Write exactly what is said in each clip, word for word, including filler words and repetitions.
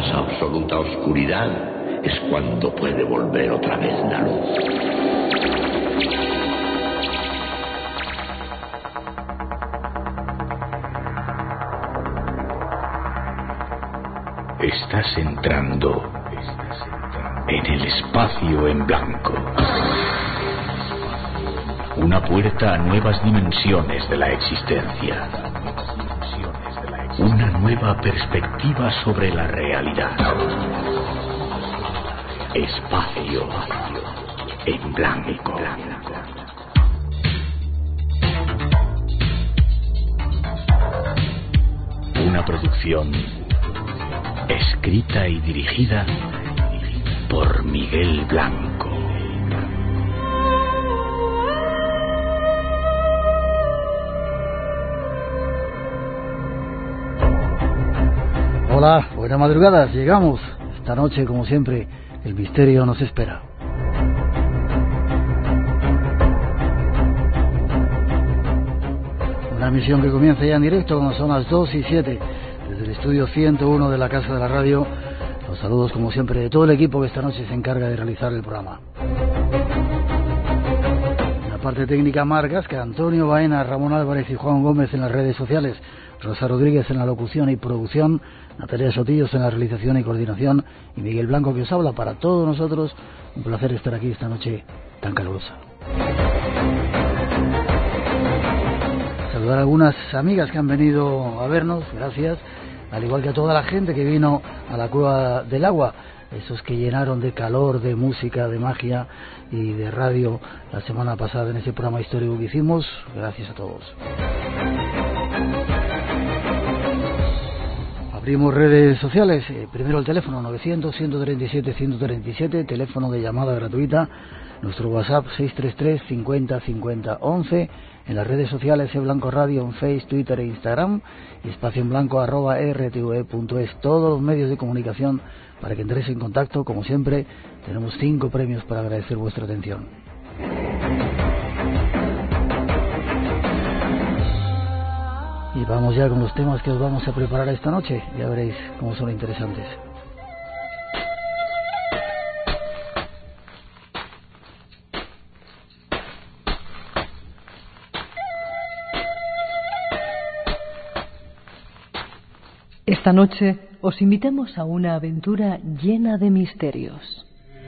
más absoluta oscuridad es cuando puede volver otra vez la luz. Estás entrando en el espacio en blanco. Una puerta a nuevas dimensiones de la existencia. Una nueva perspectiva sobre la realidad. Espacio en blanco. Una producción escrita y dirigida por Miguel Blanco. Hola, buenas madrugadas, llegamos. Esta noche, como siempre, el misterio nos espera. Una emisión que comienza ya en directo cuando son las dos y siete, desde el estudio ciento uno de la Casa de la Radio. Los saludos, como siempre, de todo el equipo que esta noche se encarga de realizar el programa. En la parte técnica, Marc Gasca, Antonio Baena, Ramón Álvarez y Juan Gómez en las redes sociales, Rosa Rodríguez en la locución y producción, Natalia Sotillos en la realización y coordinación, y Miguel Blanco que os habla. Para todos nosotros, un placer estar aquí esta noche tan calurosa. Saludar a algunas amigas que han venido a vernos, gracias, al igual que a toda la gente que vino a la Cueva del Agua, esos que llenaron de calor, de música, de magia y de radio la semana pasada en ese programa histórico que hicimos. Gracias a todos. Abrimos redes sociales, eh, primero el teléfono novecientos, ciento treinta y siete, ciento treinta y siete, teléfono de llamada gratuita, nuestro WhatsApp seis tres tres, cincuenta, cincuenta, once, en las redes sociales eBlanco Radio en Facebook, Twitter e Instagram, y espacio en blanco arroba r t v punto es, todos los medios de comunicación para que entréis en contacto. Como siempre, tenemos cinco premios para agradecer vuestra atención. Y vamos ya con los temas que os vamos a preparar esta noche. Ya veréis cómo son interesantes. Esta noche os invitamos a una aventura llena de misterios.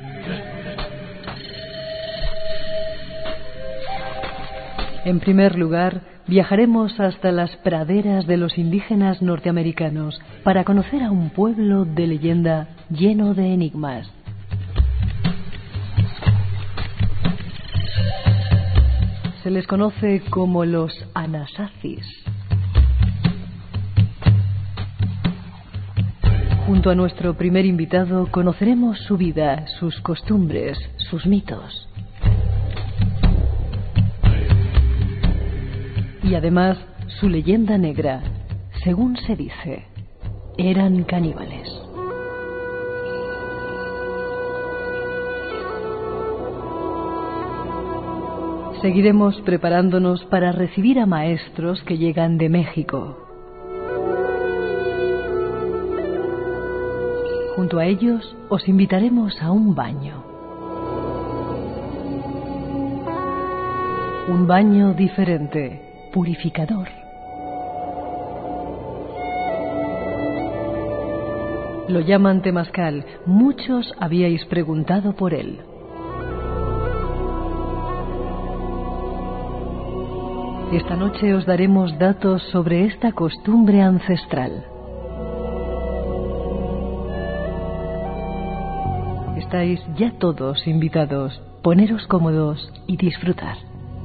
En primer lugar, viajaremos hasta las praderas de los indígenas norteamericanos para conocer a un pueblo de leyenda lleno de enigmas. Se les conoce como los Anasazis. Junto a nuestro primer invitado conoceremos su vida, sus costumbres, sus mitos. Y además, su leyenda negra. Según se dice, eran caníbales. Seguiremos preparándonos para recibir a maestros que llegan de México. Junto a ellos, os invitaremos a un baño. Un baño diferente, purificador. Lo llaman temazcal. Muchos habíais preguntado por él. Esta noche os daremos datos sobre esta costumbre ancestral. Estáis ya todos invitados. Poneros cómodos y disfrutar.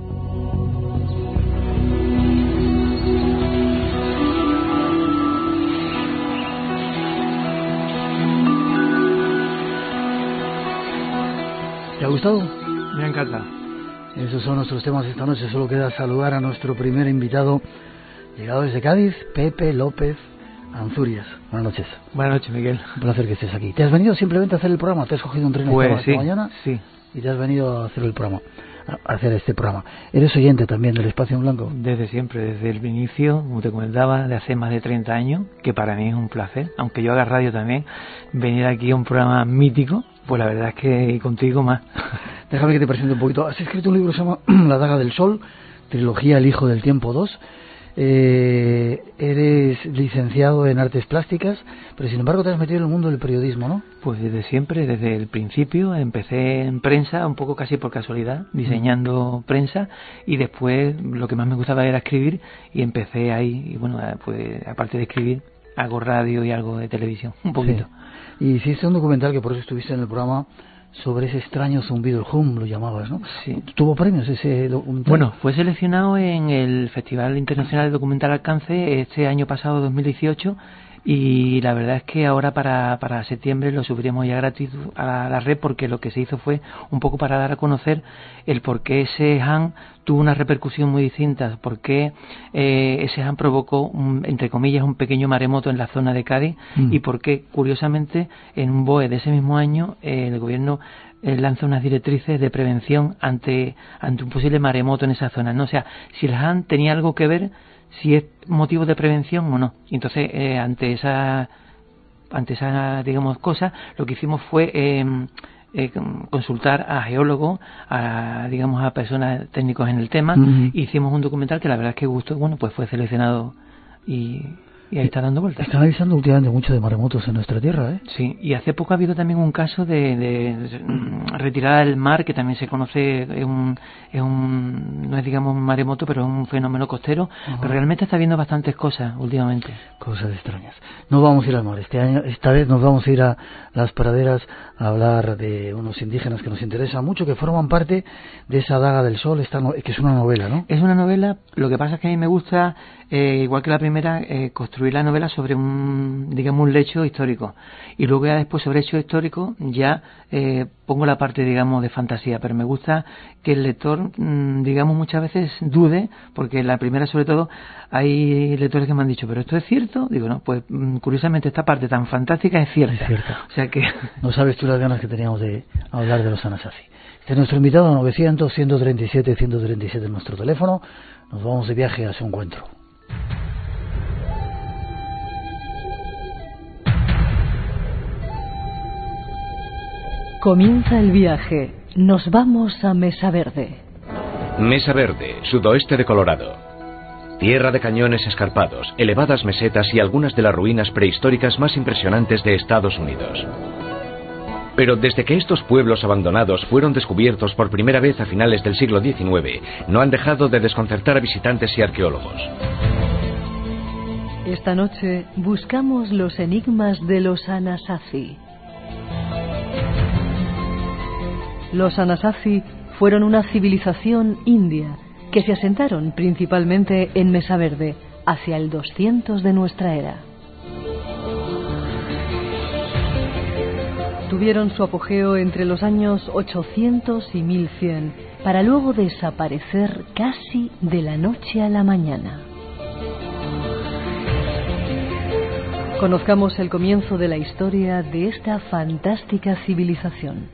¿Te ha gustado? Me encanta. Esos son nuestros temas esta noche. Solo queda saludar a nuestro primer invitado, llegado desde Cádiz, Pepe López Anzurias. Buenas noches. Buenas noches, Miguel. Un placer que estés aquí. ¿Te has venido simplemente a hacer el programa? ¿Te has cogido un tren pues esta sí, mañana? Sí. Y te has venido a hacer el programa. hacer este programa. ¿Eres oyente también del Espacio en Blanco? Desde siempre, desde el inicio, como te comentaba, de hace más de treinta años, que para mí es un placer, aunque yo haga radio también, venir aquí a un programa mítico, pues la verdad es que contigo más. Déjame que te presente un poquito. Has escrito un libro que se llama La Daga del Sol, trilogía El Hijo del Tiempo dos. Eh, eres licenciado en Artes Plásticas, pero sin embargo te has metido en el mundo del periodismo, ¿no? Pues desde siempre, desde el principio, empecé en prensa, un poco casi por casualidad, diseñando mm. prensa, y después lo que más me gustaba era escribir, y empecé ahí, y bueno, pues aparte de escribir, hago radio y algo de televisión, un poquito. Sí. Y hiciste un documental que por eso estuviste en el programa, sobre ese extraño zumbido, el hum lo llamabas, ¿no? Sí. ¿Tuvo premios ese documental? Bueno, fue seleccionado en el Festival Internacional de Documental Alcance este año pasado, dos mil dieciocho, y la verdad es que ahora para, para septiembre lo subiremos ya gratis a la red, porque lo que se hizo fue un poco para dar a conocer el por qué ese han tuvo una repercusión muy distinta, por qué eh, ese han provocó, un, entre comillas, un pequeño maremoto en la zona de Cádiz, mm. y por qué, curiosamente, en un B O E de ese mismo año, eh, el gobierno eh, lanza unas directrices de prevención ante, ante un posible maremoto en esa zona, ¿no? O sea, si el han tenía algo que ver, si es motivo de prevención o no. Entonces, eh, ante esa ante esa, digamos, cosa, lo que hicimos fue eh, eh, consultar a geólogos, a, digamos, a personas técnicos en el tema, uh-huh. e hicimos un documental que la verdad es que gustó, bueno, pues fue seleccionado y... Y ahí está dando vueltas. Están avisando últimamente mucho de maremotos en nuestra tierra, ¿eh? Sí, y hace poco ha habido también un caso de, de retirada del mar, que también se conoce, es un, es un no es digamos un maremoto, pero es un fenómeno costero. Ajá. Pero realmente está viendo bastantes cosas últimamente. Cosas extrañas. No vamos a ir al mar, este año, esta vez nos vamos a ir a las praderas a hablar de unos indígenas que nos interesan mucho, que forman parte de esa Daga del Sol, esta no, que es una novela, ¿no? Es una novela, lo que pasa es que a mí me gusta, eh, igual que la primera, eh, construir la novela sobre un, digamos, un lecho histórico, y luego ya después sobre hecho histórico ya eh, pongo la parte, digamos, de fantasía, pero me gusta que el lector, mmm, digamos, muchas veces dude, porque en la primera sobre todo hay lectores que me han dicho, pero esto es cierto, digo, no, pues mmm, curiosamente esta parte tan fantástica es cierta, es cierta. O sea que no sabes tú las ganas que teníamos de hablar de los Anasazi. Este es nuestro invitado, novecientos, ciento treinta y siete, ciento treinta y siete en nuestro teléfono. Nos vamos de viaje a su encuentro. Comienza el viaje. Nos vamos a Mesa Verde. Mesa Verde, sudoeste de Colorado. Tierra de cañones escarpados, elevadas mesetas y algunas de las ruinas prehistóricas más impresionantes de Estados Unidos. Pero desde que estos pueblos abandonados fueron descubiertos por primera vez a finales del siglo diecinueve, no han dejado de desconcertar a visitantes y arqueólogos. Esta noche buscamos los enigmas de los Anasazi. Los Anasazi fueron una civilización india que se asentaron principalmente en Mesa Verde hacia el doscientos de nuestra era. Tuvieron su apogeo entre los años ochocientos y mil cien para luego desaparecer casi de la noche a la mañana. Conozcamos el comienzo de la historia de esta fantástica civilización.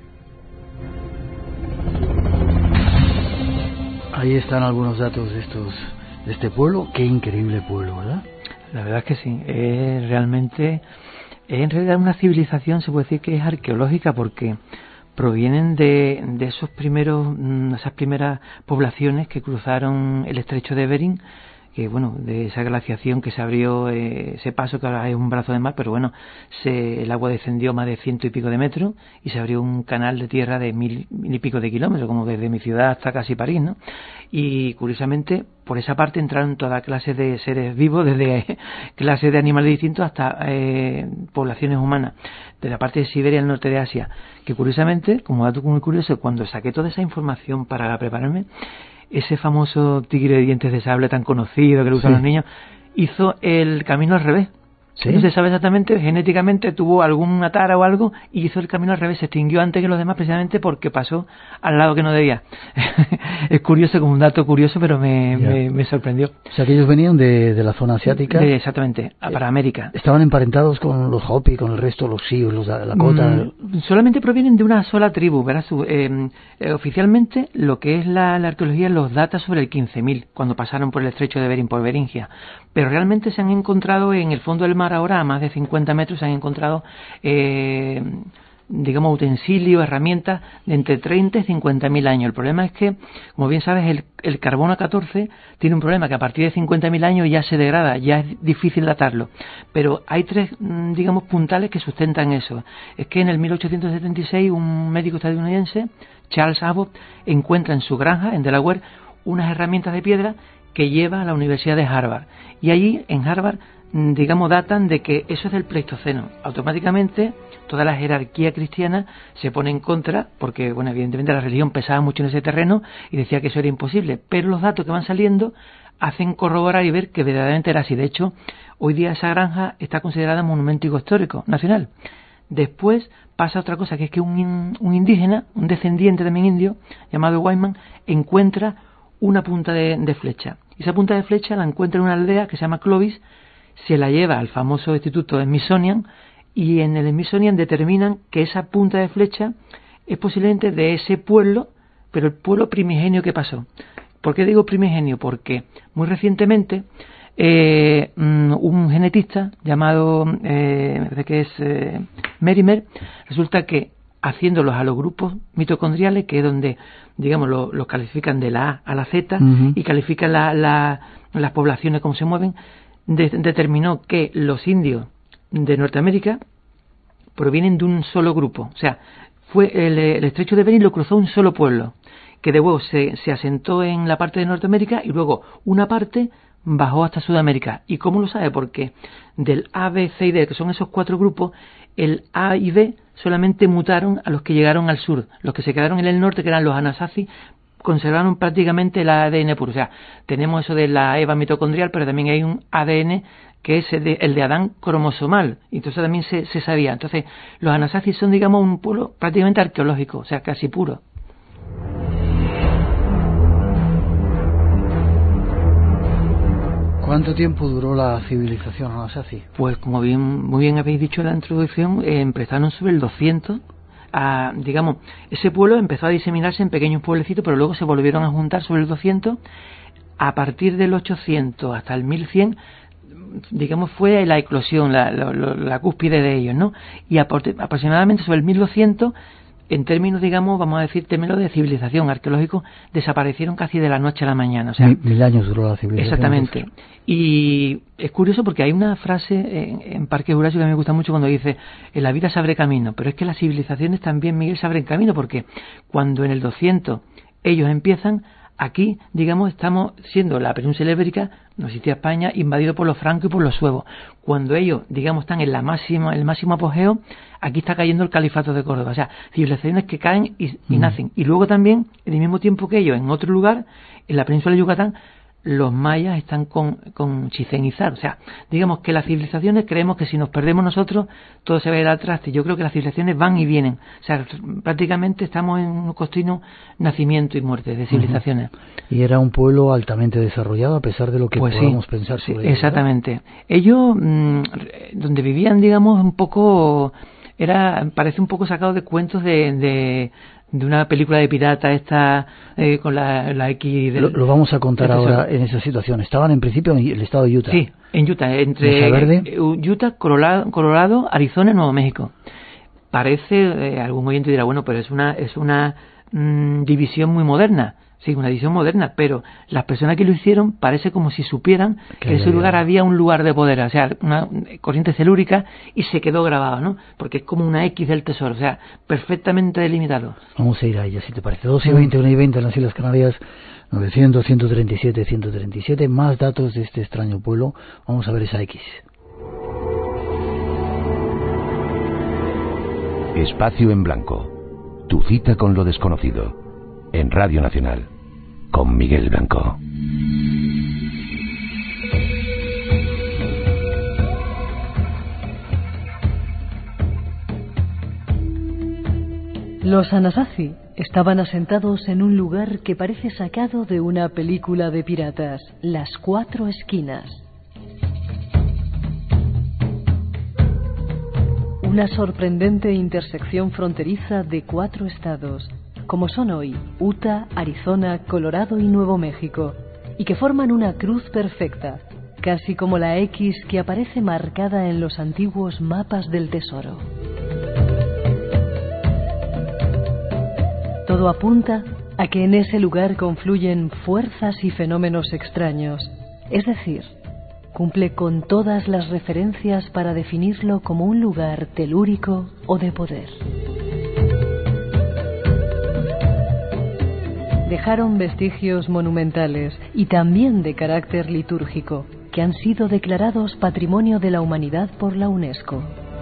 Ahí están algunos datos de estos de este pueblo. Qué increíble pueblo, ¿verdad? La verdad es que sí, es realmente, es en realidad una civilización, se puede decir que es arqueológica, porque provienen de, de esos primeros, esas primeras poblaciones que cruzaron el estrecho de Bering, que bueno, de esa glaciación que se abrió, eh, ese paso que ahora es un brazo de mar, pero bueno, se, el agua descendió más de ciento y pico de metros y se abrió un canal de tierra de mil, mil y pico de kilómetros, como desde mi ciudad hasta casi París, ¿no? Y curiosamente, por esa parte entraron toda clase de seres vivos, desde clases de animales distintos hasta eh, poblaciones humanas, de la parte de Siberia al norte de Asia, que curiosamente, como dato muy curioso, cuando saqué toda esa información para prepararme, ese famoso tigre de dientes de sable tan conocido que lo usan sí. los niños, hizo el camino al revés. ¿Sí? No se sabe exactamente, genéticamente tuvo alguna tara o algo y hizo el camino al revés, se extinguió antes que los demás precisamente porque pasó al lado que no debía. Es curioso, como un dato curioso, pero me, me, me sorprendió. O sea, que ellos venían de, de la zona asiática. De, exactamente, a, para América. ¿Estaban emparentados con los Hopi, con el resto, los Sioux, los Lakota? Mm, solamente provienen de una sola tribu, verás tú. Eh, eh, oficialmente, lo que es la, la arqueología los data sobre el quince mil, cuando pasaron por el estrecho de Bering, por Beringia. Pero realmente se han encontrado en el fondo del mar ahora, a más de cincuenta metros, se han encontrado, eh, digamos, utensilios, herramientas de entre treinta y cincuenta mil años. El problema es que, como bien sabes, el, el carbono catorce tiene un problema, que a partir de cincuenta mil años ya se degrada, ya es difícil datarlo. Pero hay tres, digamos, puntales que sustentan eso. Es que en el mil ochocientos setenta y seis un médico estadounidense, Charles Abbott, encuentra en su granja, en Delaware, unas herramientas de piedra que lleva a la Universidad de Harvard. Y allí, en Harvard, digamos, datan de que eso es del Pleistoceno. Automáticamente, toda la jerarquía cristiana se pone en contra, porque, bueno, evidentemente la religión pesaba mucho en ese terreno y decía que eso era imposible. Pero los datos que van saliendo hacen corroborar y ver que verdaderamente era así. De hecho, hoy día esa granja está considerada monumento histórico nacional. Después pasa otra cosa, que es que un, un indígena, un descendiente también indio, llamado Wyman, encuentra una punta de, de flecha. Y esa punta de flecha la encuentra en una aldea que se llama Clovis, se la lleva al famoso instituto Smithsonian y en el Smithsonian determinan que esa punta de flecha es posiblemente de ese pueblo, pero el pueblo primigenio que pasó. ¿Por qué digo primigenio? Porque muy recientemente eh, un genetista llamado, eh, me parece que es eh, Merimer, resulta que haciéndolos a los grupos mitocondriales, que es donde, digamos, los lo califican de la A a la Z, uh-huh. y califican la, la, las poblaciones, cómo se mueven, de, determinó que los indios de Norteamérica provienen de un solo grupo. O sea, fue el, el estrecho de Bering lo cruzó un solo pueblo, que de nuevo se, se asentó en la parte de Norteamérica y luego una parte bajó hasta Sudamérica. ¿Y cómo lo sabe? Porque del A, B, C y D, que son esos cuatro grupos, el A y B solamente mutaron a los que llegaron al sur. Los que se quedaron en el norte, que eran los Anasazi, conservaron prácticamente el A D N puro. O sea, tenemos eso de la Eva mitocondrial, pero también hay un A D N que es el de, el de Adán cromosomal. Entonces también se, se sabía. Entonces, los Anasazi son, digamos, un pueblo prácticamente arqueológico, o sea, casi puro. ¿Cuánto tiempo duró la civilización Anasazi? Pues como bien muy bien habéis dicho en la introducción, eh, empezaron sobre el doscientos. A, digamos, ese pueblo empezó a diseminarse en pequeños pueblecitos, pero luego se volvieron a juntar sobre el doscientos. A partir del ochocientos hasta el mil cien, digamos, fue la eclosión, la, la, la cúspide de ellos, ¿no? Y aproximadamente sobre el mil doscientos, en términos, digamos, vamos a decir, términos de civilización arqueológico, desaparecieron casi de la noche a la mañana. O sea, mil, mil años duró la civilización. Exactamente. Entonces. Y es curioso porque hay una frase en, en Parque Jurásico que a mí me gusta mucho cuando dice: en la vida se abre camino. Pero es que las civilizaciones también, Miguel, se abren camino, porque cuando en el doscientos ellos empiezan, aquí, digamos, estamos siendo la península ibérica, no existía España, invadido por los francos y por los suevos. Cuando ellos, digamos, están en la máxima, el máximo apogeo, aquí está cayendo el califato de Córdoba. O sea, civilizaciones que caen y, y mm. nacen. Y luego también, en el mismo tiempo que ellos, en otro lugar, en la península de Yucatán, los mayas están con, con Chichén Itzá. O sea, digamos que las civilizaciones, creemos que si nos perdemos nosotros, todo se va a ir al traste. Yo creo que las civilizaciones van y vienen. O sea, prácticamente estamos en un continuo nacimiento y muerte de civilizaciones. Uh-huh. Y era un pueblo altamente desarrollado, a pesar de lo que pues podamos sí, pensar sobre sí, ello. Exactamente. ¿Verdad? Ellos, mmm, donde vivían, digamos, un poco... era parece un poco sacado de cuentos de... de de una película de pirata esta eh, con la, la X del, lo, lo vamos a contar ahora en esa situación. Estaban en principio en el estado de Utah. Sí, en Utah, entre Verde. Utah, Colorado, Colorado, Arizona y Nuevo México. Parece, eh, algún oyente dirá, bueno, pero es una es una mmm, división muy moderna. Sí, una división moderna, pero las personas que lo hicieron parece como si supieran que en ese lugar había un lugar de poder, o sea, una corriente celúrica, y se quedó grabado, ¿no? Porque es como una X del tesoro, o sea, perfectamente delimitado. Vamos a ir a ella, si te parece. dos y veinte, una y veinte en las Islas Canarias, novecientos, ciento treinta y siete, ciento treinta y siete. Más datos de este extraño pueblo. Vamos a ver esa X. Espacio en Blanco. Tu cita con lo desconocido. En Radio Nacional. Con Miguel Blanco. Los Anasazi estaban asentados en un lugar que parece sacado de una película de piratas, las Cuatro Esquinas. Una sorprendente intersección fronteriza de cuatro estados, como son hoy Utah, Arizona, Colorado y Nuevo México, y que forman una cruz perfecta, casi como la X que aparece marcada en los antiguos mapas del tesoro. Todo apunta a que en ese lugar confluyen fuerzas y fenómenos extraños, es decir, cumple con todas las referencias para definirlo como un lugar telúrico o de poder. Dejaron vestigios monumentales y también de carácter litúrgico, que han sido declarados Patrimonio de la Humanidad por la UNESCO.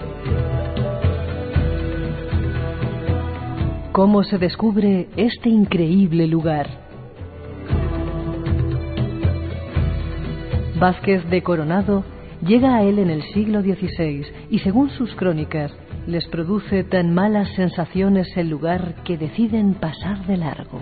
¿Cómo se descubre este increíble lugar? Vázquez de Coronado llega a él en el siglo dieciséis y, según sus crónicas, les produce tan malas sensaciones el lugar que deciden pasar de largo.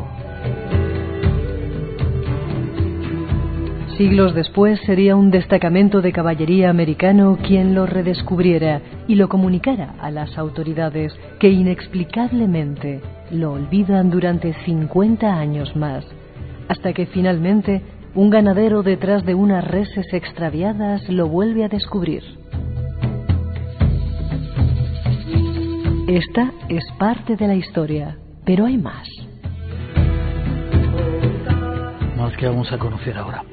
Siglos después sería un destacamento de caballería americano quien lo redescubriera y lo comunicara a las autoridades, que inexplicablemente lo olvidan durante cincuenta años más, hasta que finalmente un ganadero detrás de unas reses extraviadas lo vuelve a descubrir. Esta es parte de la historia, pero hay más. Más que vamos a conocer ahora.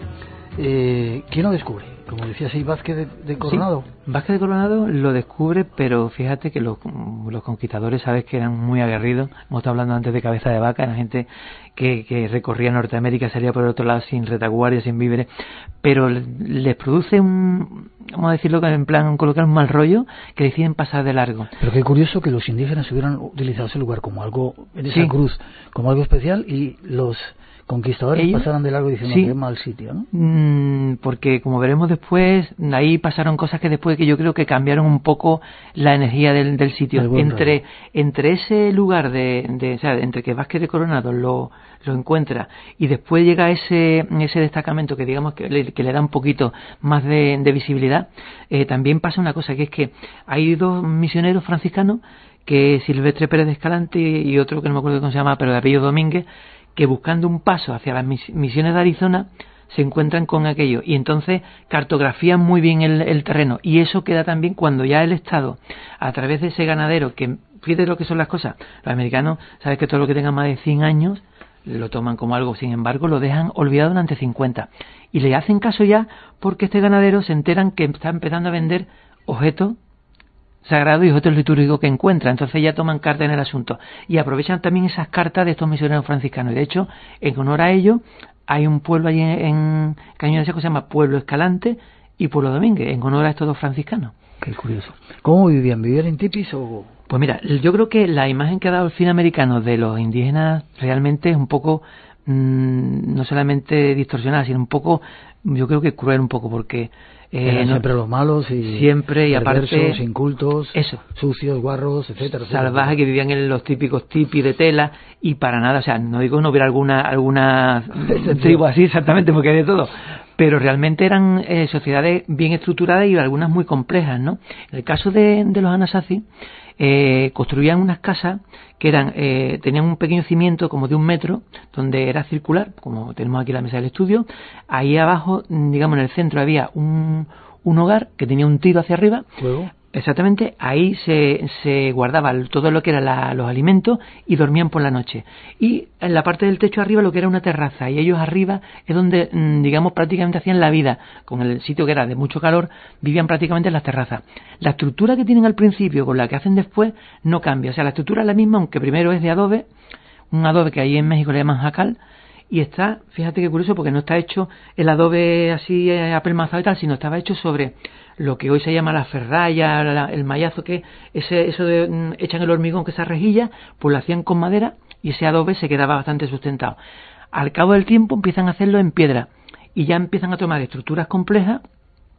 Eh, ¿Quién lo descubre? Como decía, sí, Vázquez de, de Coronado. Sí, Vázquez de Coronado lo descubre, pero fíjate que los, los conquistadores, sabes que eran muy aguerridos. Hemos estado hablando antes de Cabeza de Vaca, eran gente que, que recorría Norteamérica, salía por el otro lado sin retaguardia, sin víveres, pero les produce un, vamos a decirlo en plan, colocar un mal rollo, que deciden pasar de largo. Pero qué curioso que los indígenas hubieran utilizado ese lugar como algo, en esa sí. cruz, como algo especial, y los conquistadores Ellos, pasaron de largo diciendo sí, que es mal sitio, ¿no? Mmm, porque como veremos después, ahí pasaron cosas que después que yo creo que cambiaron un poco la energía del, del sitio. Entre entre ese lugar de, de o sea, entre que Vázquez de Coronado lo, lo encuentra y después llega ese ese destacamento que digamos que le, que le da un poquito más de, de visibilidad, eh, también pasa una cosa, que es que hay dos misioneros franciscanos, que es Silvestre Pérez de Escalante y otro que no me acuerdo cómo se llama, pero de apellido Domínguez, que buscando un paso hacia las misiones de Arizona se encuentran con aquello y entonces cartografían muy bien el, el terreno, y eso queda también cuando ya el Estado, a través de ese ganadero, que fíjate lo que son las cosas, los americanos, sabes que todo lo que tenga más de cien años lo toman como algo, sin embargo lo dejan olvidado durante cincuenta, y le hacen caso ya porque este ganadero se enteran que está empezando a vender objetos sagrado y objetos litúrgicos que encuentra, entonces ya toman carta en el asunto y aprovechan también esas cartas de estos misioneros franciscanos, y de hecho en honor a ello hay un pueblo allí en, en Cañón de Seco que se llama Pueblo Escalante y Pueblo Domínguez, en honor a estos dos franciscanos. Qué curioso. ¿Cómo vivían? ¿Vivían en tipis o...? Pues mira, yo creo que la imagen que ha dado el cine americano de los indígenas realmente es un poco mmm, no solamente distorsionada, sino un poco, yo creo que cruel un poco, porque Eh, no, siempre los malos y siempre y aparte incultos, eso, sucios, guarros, etcétera, salvajes, que vivían en los típicos tipis de tela, y para nada, o sea, no digo que no hubiera alguna alguna tribu así exactamente, porque hay de todo, pero realmente eran eh, sociedades bien estructuradas y algunas muy complejas, ¿no? En el caso de, de los Anasazi, eh, construían unas casas que eran eh, tenían un pequeño cimiento como de un metro, donde era circular, como tenemos aquí la mesa del estudio. Ahí abajo, digamos en el centro, había un, un hogar que tenía un tiro hacia arriba. ¿Luego? Exactamente, ahí se, se guardaba todo lo que eran los alimentos y dormían por la noche. Y en la parte del techo arriba lo que era una terraza, y ellos arriba es donde, digamos, prácticamente hacían la vida. Con el sitio que era de mucho calor, vivían prácticamente en las terrazas. La estructura que tienen al principio con la que hacen después no cambia. O sea, la estructura es la misma, aunque primero es de adobe, un adobe que ahí en México le llaman jacal, y está, fíjate qué curioso, porque no está hecho el adobe así eh, apelmazado y tal, sino estaba hecho sobre lo que hoy se llama la ferralla, la, el mallazo, que ese eso de mm, echan el hormigón, que esa rejilla, pues lo hacían con madera, y ese adobe se quedaba bastante sustentado. Al cabo del tiempo empiezan a hacerlo en piedra y ya empiezan a tomar estructuras complejas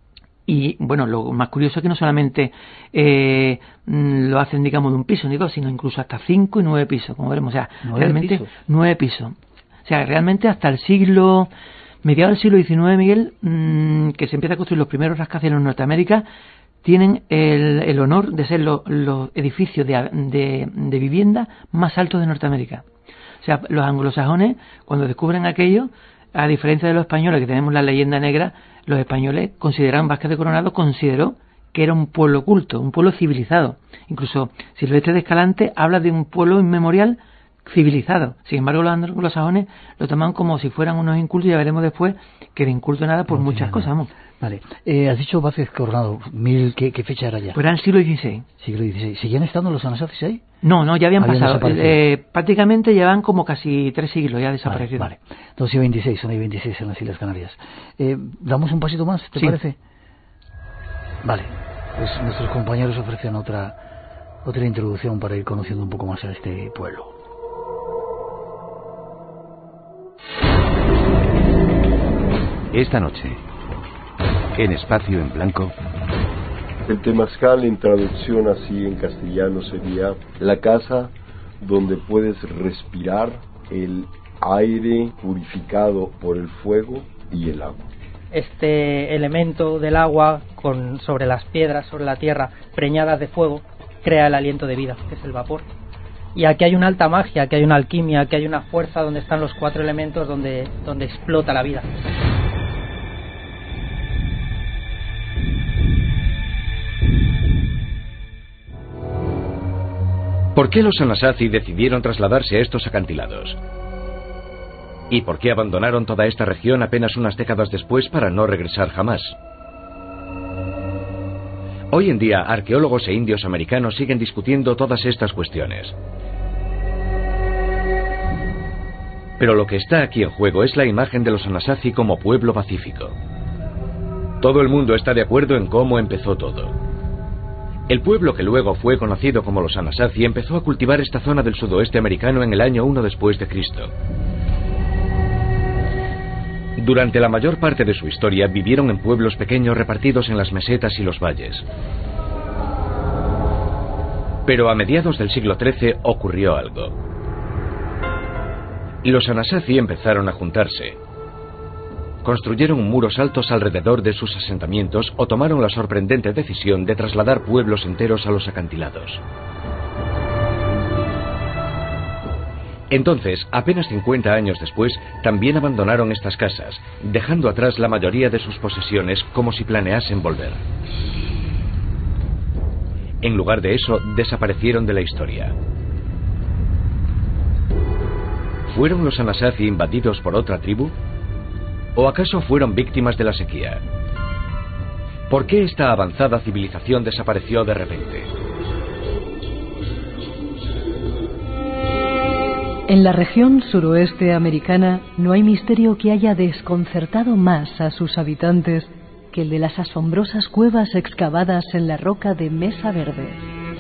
Y bueno, lo más curioso es que no solamente eh, lo hacen, digamos, de un piso ni dos, sino incluso hasta cinco y nueve pisos, como veremos. O sea, ¿Nueve realmente pisos? nueve pisos. O sea, realmente hasta el siglo, mediados del siglo diecinueve, Miguel, mmm, que se empieza a construir los primeros rascacielos en Norteamérica, tienen el, el honor de ser los, los edificios de, de, de vivienda más altos de Norteamérica. O sea, los anglosajones, cuando descubren aquello, a diferencia de los españoles, que tenemos la leyenda negra, los españoles consideraban, Vázquez de Coronado consideró que era un pueblo culto, un pueblo civilizado. Incluso Silvestre de Escalante habla de un pueblo inmemorial civilizado. Sin embargo, los anglosajones lo toman como si fueran unos incultos, y ya veremos después que de inculto nada por no, muchas nada. cosas. Vamos. Vale. Eh, has dicho Vázquez Coronado, mil, ¿qué, ¿qué fecha era ya? Pues era el siglo dieciséis. Siglo dieciséis. ¿Seguían estando los Anasazis ahí? No, no, ya habían, habían pasado. Eh, prácticamente llevan como casi tres siglos ya desaparecidos. Vale, vale. Entonces, siglo veintiséis, son ahí veintiséis en las Islas Canarias. Eh, ¿Damos un pasito más, te sí. parece? Vale. Pues nuestros compañeros ofrecen otra, otra introducción para ir conociendo un poco más a este pueblo. Esta noche, en Espacio en Blanco. El temazcal en traducción así en castellano sería la casa donde puedes respirar el aire purificado por el fuego y el agua. Este elemento del agua con, sobre las piedras, sobre la tierra, preñadas de fuego, crea el aliento de vida, que es el vapor. Y aquí hay una alta magia, aquí hay una alquimia, aquí hay una fuerza donde están los cuatro elementos, donde, donde explota la vida. ¿Por qué los Anasazi decidieron trasladarse a estos acantilados? ¿Y por qué abandonaron toda esta región apenas unas décadas después para no regresar jamás? Hoy en día, arqueólogos e indios americanos siguen discutiendo todas estas cuestiones. Pero lo que está aquí en juego es la imagen de los Anasazi como pueblo pacífico. Todo el mundo está de acuerdo en cómo empezó todo. El pueblo que luego fue conocido como los Anasazi empezó a cultivar esta zona del sudoeste americano en el año uno después de Cristo. Durante la mayor parte de su historia vivieron en pueblos pequeños repartidos en las mesetas y los valles. Pero a mediados del siglo trece ocurrió algo. Los Anasazi empezaron a juntarse. Construyeron muros altos alrededor de sus asentamientos o tomaron la sorprendente decisión de trasladar pueblos enteros a los acantilados. Entonces, apenas cincuenta años después, también abandonaron estas casas, dejando atrás la mayoría de sus posesiones como si planeasen volver. En lugar de eso, desaparecieron de la historia. ¿Fueron los Anasazi invadidos por otra tribu? ¿O acaso fueron víctimas de la sequía? ¿Por qué esta avanzada civilización desapareció de repente? En la región suroeste americana no hay misterio que haya desconcertado más a sus habitantes que el de las asombrosas cuevas excavadas en la roca de Mesa Verde.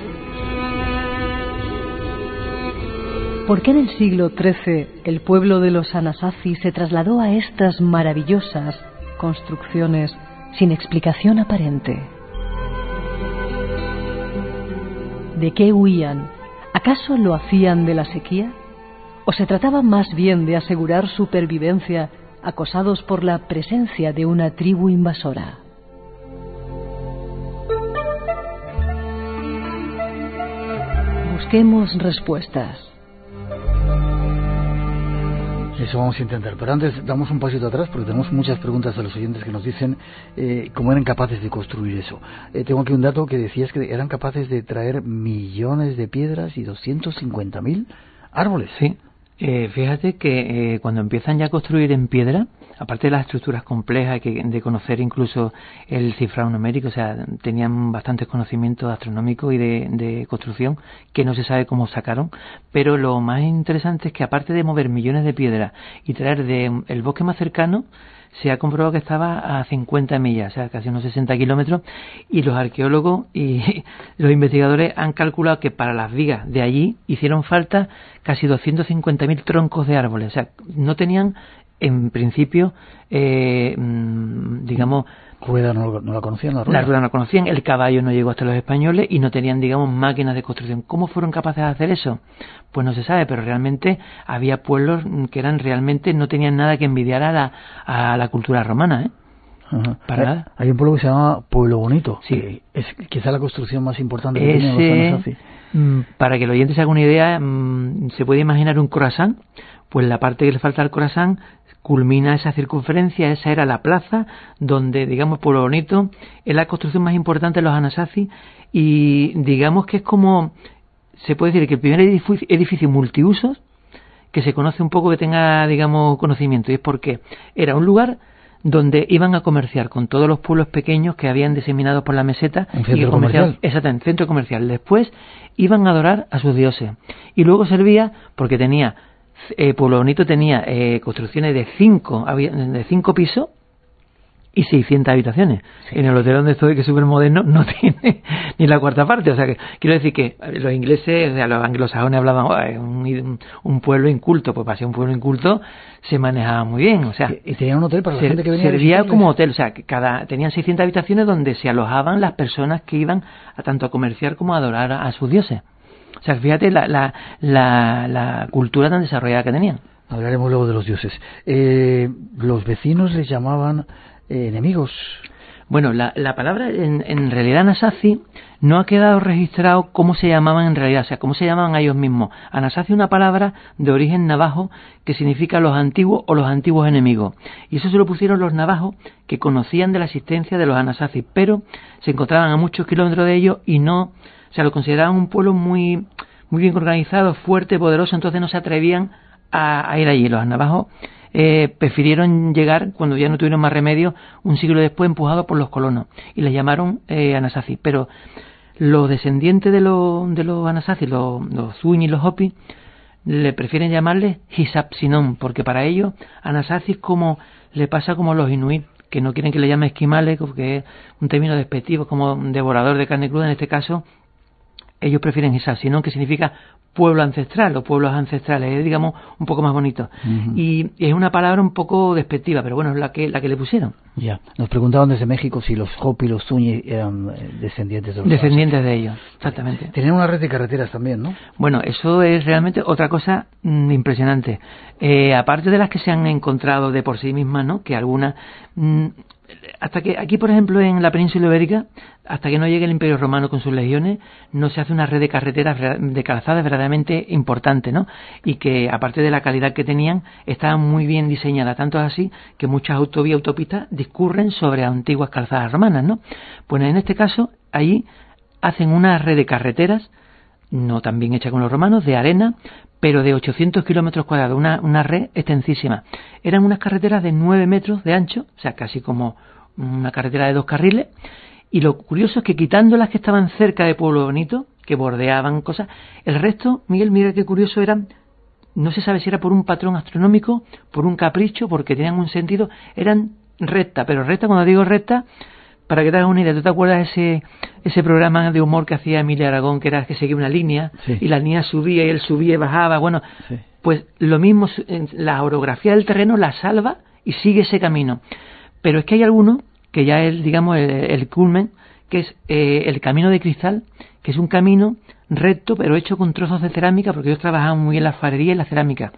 ¿Por qué en el siglo trece el pueblo de los Anasazi se trasladó a estas maravillosas construcciones sin explicación aparente? ¿De qué huían? ¿Acaso lo hacían de la sequía? ¿O se trataba más bien de asegurar supervivencia acosados por la presencia de una tribu invasora? Busquemos respuestas. Eso vamos a intentar, pero antes damos un pasito atrás porque tenemos muchas preguntas de los oyentes que nos dicen eh, cómo eran capaces de construir eso. Eh, tengo aquí un dato que decías que eran capaces de traer millones de piedras y doscientos cincuenta mil árboles. Sí, eh, fíjate que eh, cuando empiezan ya a construir en piedra, aparte de las estructuras complejas, que de conocer incluso el cifrado numérico, o sea, tenían bastantes conocimientos astronómicos y de, de construcción que no se sabe cómo sacaron, pero lo más interesante es que aparte de mover millones de piedras y traer de el bosque más cercano, se ha comprobado que estaba a cincuenta millas, o sea, casi unos sesenta kilómetros, y los arqueólogos y los investigadores han calculado que para las vigas de allí hicieron falta casi doscientos cincuenta mil troncos de árboles, o sea, no tenían en principio, eh, digamos, rueda no, no la conocían, la rueda. La rueda no la conocían, el caballo no llegó hasta los españoles y no tenían, digamos, máquinas de construcción. ¿Cómo fueron capaces de hacer eso? Pues no se sabe, pero realmente había pueblos que eran realmente, no tenían nada que envidiar a la, a la cultura romana, ¿eh? Ajá. Para hay, nada. Hay un pueblo que se llama Pueblo Bonito, sí. que es quizá la construcción más importante que Ese, tienen los Anasazi. Para que el oyente se haga una idea, se puede imaginar un croissant, pues la parte que le falta al croissant culmina esa circunferencia, esa era la plaza donde, digamos, Pueblo Bonito es la construcción más importante de los Anasazi y digamos que es como, se puede decir que el primer edificio, edificio multiusos que se conoce un poco, que tenga, digamos, conocimiento, y es porque era un lugar donde iban a comerciar con todos los pueblos pequeños que habían diseminados por la meseta. Un centro y comercial. Exactamente, centro comercial. Después iban a adorar a sus dioses. Y luego servía, porque tenía, eh, Pueblo Bonito tenía eh, construcciones de cinco, de cinco pisos y seiscientas habitaciones. Sí. En el hotel donde estoy, que es súper moderno, no tiene ni la cuarta parte. O sea, que quiero decir que los ingleses, o sea, los anglosajones hablaban, oh, un, un pueblo inculto. Pues para ser un pueblo inculto se manejaba muy bien. O sea, y tenían un hotel para la ser, gente que venía. Servía como hotel. O sea, que cada tenían seiscientas habitaciones donde se alojaban las personas que iban a tanto a comerciar como a adorar a, a sus dioses. O sea, fíjate la, la, la, la cultura tan desarrollada que tenían. Hablaremos luego de los dioses. Eh, los vecinos les llamaban Eh, enemigos. Bueno, la, la palabra en, en realidad Anasazi no ha quedado registrado cómo se llamaban en realidad, o sea, cómo se llamaban a ellos mismos. Anasazi es una palabra de origen navajo que significa los antiguos o los antiguos enemigos. Y eso se lo pusieron los navajos que conocían de la existencia de los Anasazi, pero se encontraban a muchos kilómetros de ellos y no, o sea, lo consideraban un pueblo muy, muy bien organizado, fuerte, poderoso, entonces no se atrevían a, a ir allí. Los navajos Eh, prefirieron llegar cuando ya no tuvieron más remedio un siglo después, empujados por los colonos, y les llamaron eh, Anasazi. Pero los descendientes de los de los Anasazi, los, los Zuñi y los Hopi, le prefieren llamarles Hisapsinon, porque para ellos Anasazi es como le pasa como a los Inuit, que no quieren que le llamen esquimales, porque es un término despectivo, como un devorador de carne cruda. En este caso ellos prefieren Hisapsinon, que significa pueblo ancestral o pueblos ancestrales, es, digamos, un poco más bonito. Uh-huh. y, y es una palabra un poco despectiva, pero bueno, es la que la que le pusieron. Ya, nos preguntaban desde México si los Hopi y los Zuñi eran descendientes de los Descendientes de ellos, exactamente. Tenían una red de carreteras también, ¿no? Bueno, eso es realmente otra cosa mmm, impresionante. Eh, aparte de las que se han encontrado de por sí mismas, ¿no? Que algunas... Mmm, hasta que aquí, por ejemplo, en la península ibérica, hasta que no llegue el Imperio Romano con sus legiones, no se hace una red de carreteras, de calzadas verdaderamente importante, ¿no? Y que, aparte de la calidad que tenían, estaban muy bien diseñadas. Tanto es así que muchas autovías, autopistas discurren sobre antiguas calzadas romanas, ¿no? Pues en este caso, ahí hacen una red de carreteras, no tan bien hecha con los romanos, de arena, pero de ochocientos kilómetros cuadrados, una, una red extensísima. Eran unas carreteras de nueve metros de ancho, o sea, casi como una carretera de dos carriles, y lo curioso es que quitando las que estaban cerca de Pueblo Bonito, que bordeaban cosas, el resto, Miguel, mira qué curioso, eran, no se sabe si era por un patrón astronómico, por un capricho, porque tenían un sentido, eran recta, pero recta, cuando digo recta, para que te hagas una idea, ¿tú te acuerdas ese ese programa de humor que hacía Emilia Aragón, que era que seguía una línea, sí, y la línea subía y él subía y bajaba? Bueno, sí, pues lo mismo, la orografía del terreno la salva y sigue ese camino. Pero es que hay alguno que ya es, digamos, el, el culmen, que es eh, el camino de cristal, que es un camino recto pero hecho con trozos de cerámica, porque ellos trabajaban muy bien la alfarería y la cerámica.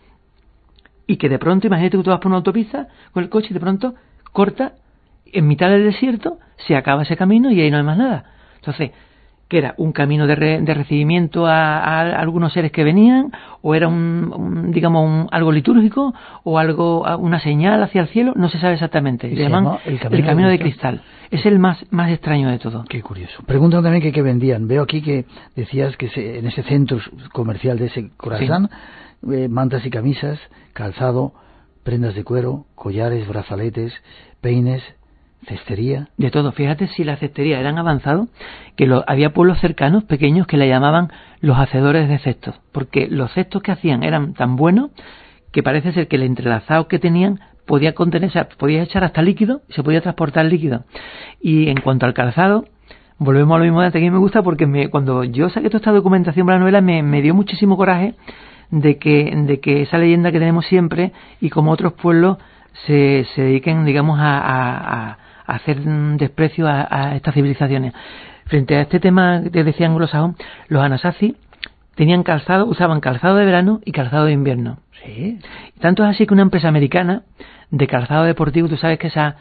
Y que de pronto, imagínate que tú vas por una autopista con el coche y de pronto corta en mitad del desierto, se acaba ese camino y ahí no hay más nada. Entonces, ¿qué era? ¿Un camino de, re, de recibimiento a, a algunos seres que venían? ¿O era un, un digamos, un, algo litúrgico? ¿O algo, una señal hacia el cielo? No se sabe exactamente. Le llaman el camino, el camino de, de cristal. Es el más, más extraño de todo. Qué curioso. Preguntan también que qué vendían. Veo aquí que decías que se, en ese centro comercial de ese Khorasan, sí, eh, mantas y camisas, calzado, prendas de cuero, collares, brazaletes, peines, cestería. De todo. Fíjate si la cestería eran avanzados, que lo, había pueblos cercanos, pequeños, que le llamaban los hacedores de cestos, porque los cestos que hacían eran tan buenos que parece ser que el entrelazado que tenían podía contener, o sea, podía echar hasta líquido y se podía transportar líquido. Y en cuanto al calzado, volvemos a lo mismo de antes, que a mí me gusta, porque me, cuando yo saqué toda esta documentación para la novela me, me dio muchísimo coraje de que, de que esa leyenda que tenemos siempre, y como otros pueblos se, se dediquen, digamos, a, a, a hacer desprecio a, a estas civilizaciones. Frente a este tema que decía anglosajón, los Anasazi tenían calzado, usaban calzado de verano y calzado de invierno. Sí. Tanto es así que una empresa americana de calzado deportivo, tú sabes que esa,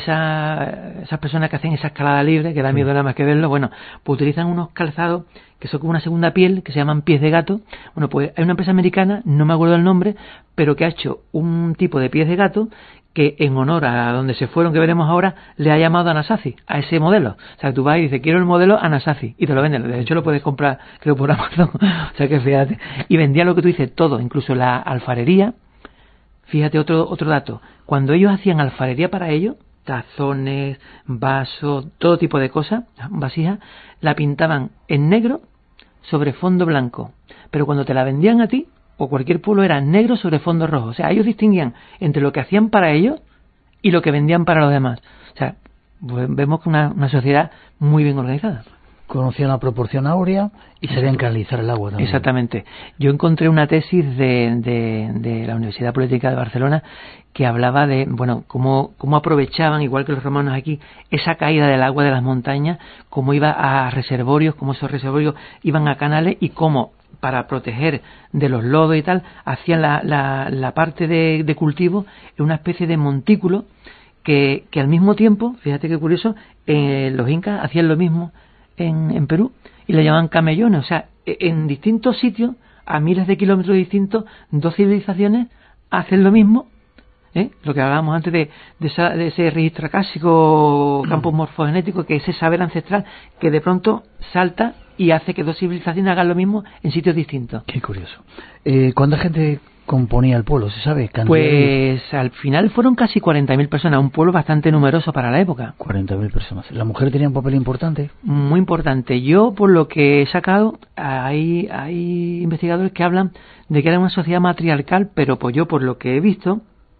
esa, esas personas que hacen esa escalada libre, que da miedo nada más que verlo, bueno, pues utilizan unos calzados que son como una segunda piel, que se llaman pies de gato. Bueno, pues hay una empresa americana, no me acuerdo el nombre, pero que ha hecho un tipo de pies de gato que en honor a donde se fueron, que veremos ahora, le ha llamado Anasazi, a ese modelo. O sea, tú vas y dices, quiero el modelo Anasazi, y te lo venden. De hecho, lo puedes comprar, creo, por Amazon. O sea, que fíjate. Y vendía lo que tú dices, todo, incluso la alfarería. Fíjate otro otro dato. Cuando ellos hacían alfarería para ellos, tazones, vasos, todo tipo de cosas, vasijas, la pintaban en negro sobre fondo blanco. Pero cuando te la vendían a ti, o cualquier pueblo, era negro sobre fondo rojo. O sea, ellos distinguían entre lo que hacían para ellos y lo que vendían para los demás. O sea, pues vemos que una, una sociedad muy bien organizada. Conocían la proporción áurea y sabían canalizar el agua también. Exactamente. Yo encontré una tesis de, de, de la Universidad Politécnica de Barcelona que hablaba de, bueno, cómo, cómo aprovechaban, igual que los romanos aquí, esa caída del agua de las montañas, cómo iba a reservorios, cómo esos reservorios iban a canales y cómo, para proteger de los lodos y tal, hacían la, la, la parte de, de cultivo en una especie de montículo que, que al mismo tiempo, fíjate qué curioso, eh, los incas hacían lo mismo en, en Perú y le llamaban camellones. O sea, en distintos sitios, a miles de kilómetros distintos, dos civilizaciones hacen lo mismo, ¿eh? Lo que hablábamos antes de, de, esa, de ese registro acásico, campo morfogenético, que ese saber ancestral que de pronto salta y hace que dos civilizaciones hagan lo mismo en sitios distintos. Qué curioso. Eh, ¿Cuánta gente componía el pueblo? ¿Se sabe? Pues al final fueron casi cuarenta mil personas, un pueblo bastante numeroso para la época. cuarenta mil personas. ¿La mujer tenía un papel importante? Muy importante. Yo, por lo que he sacado, hay, hay investigadores que hablan de que era una sociedad matriarcal, pero pues yo, por lo que he visto,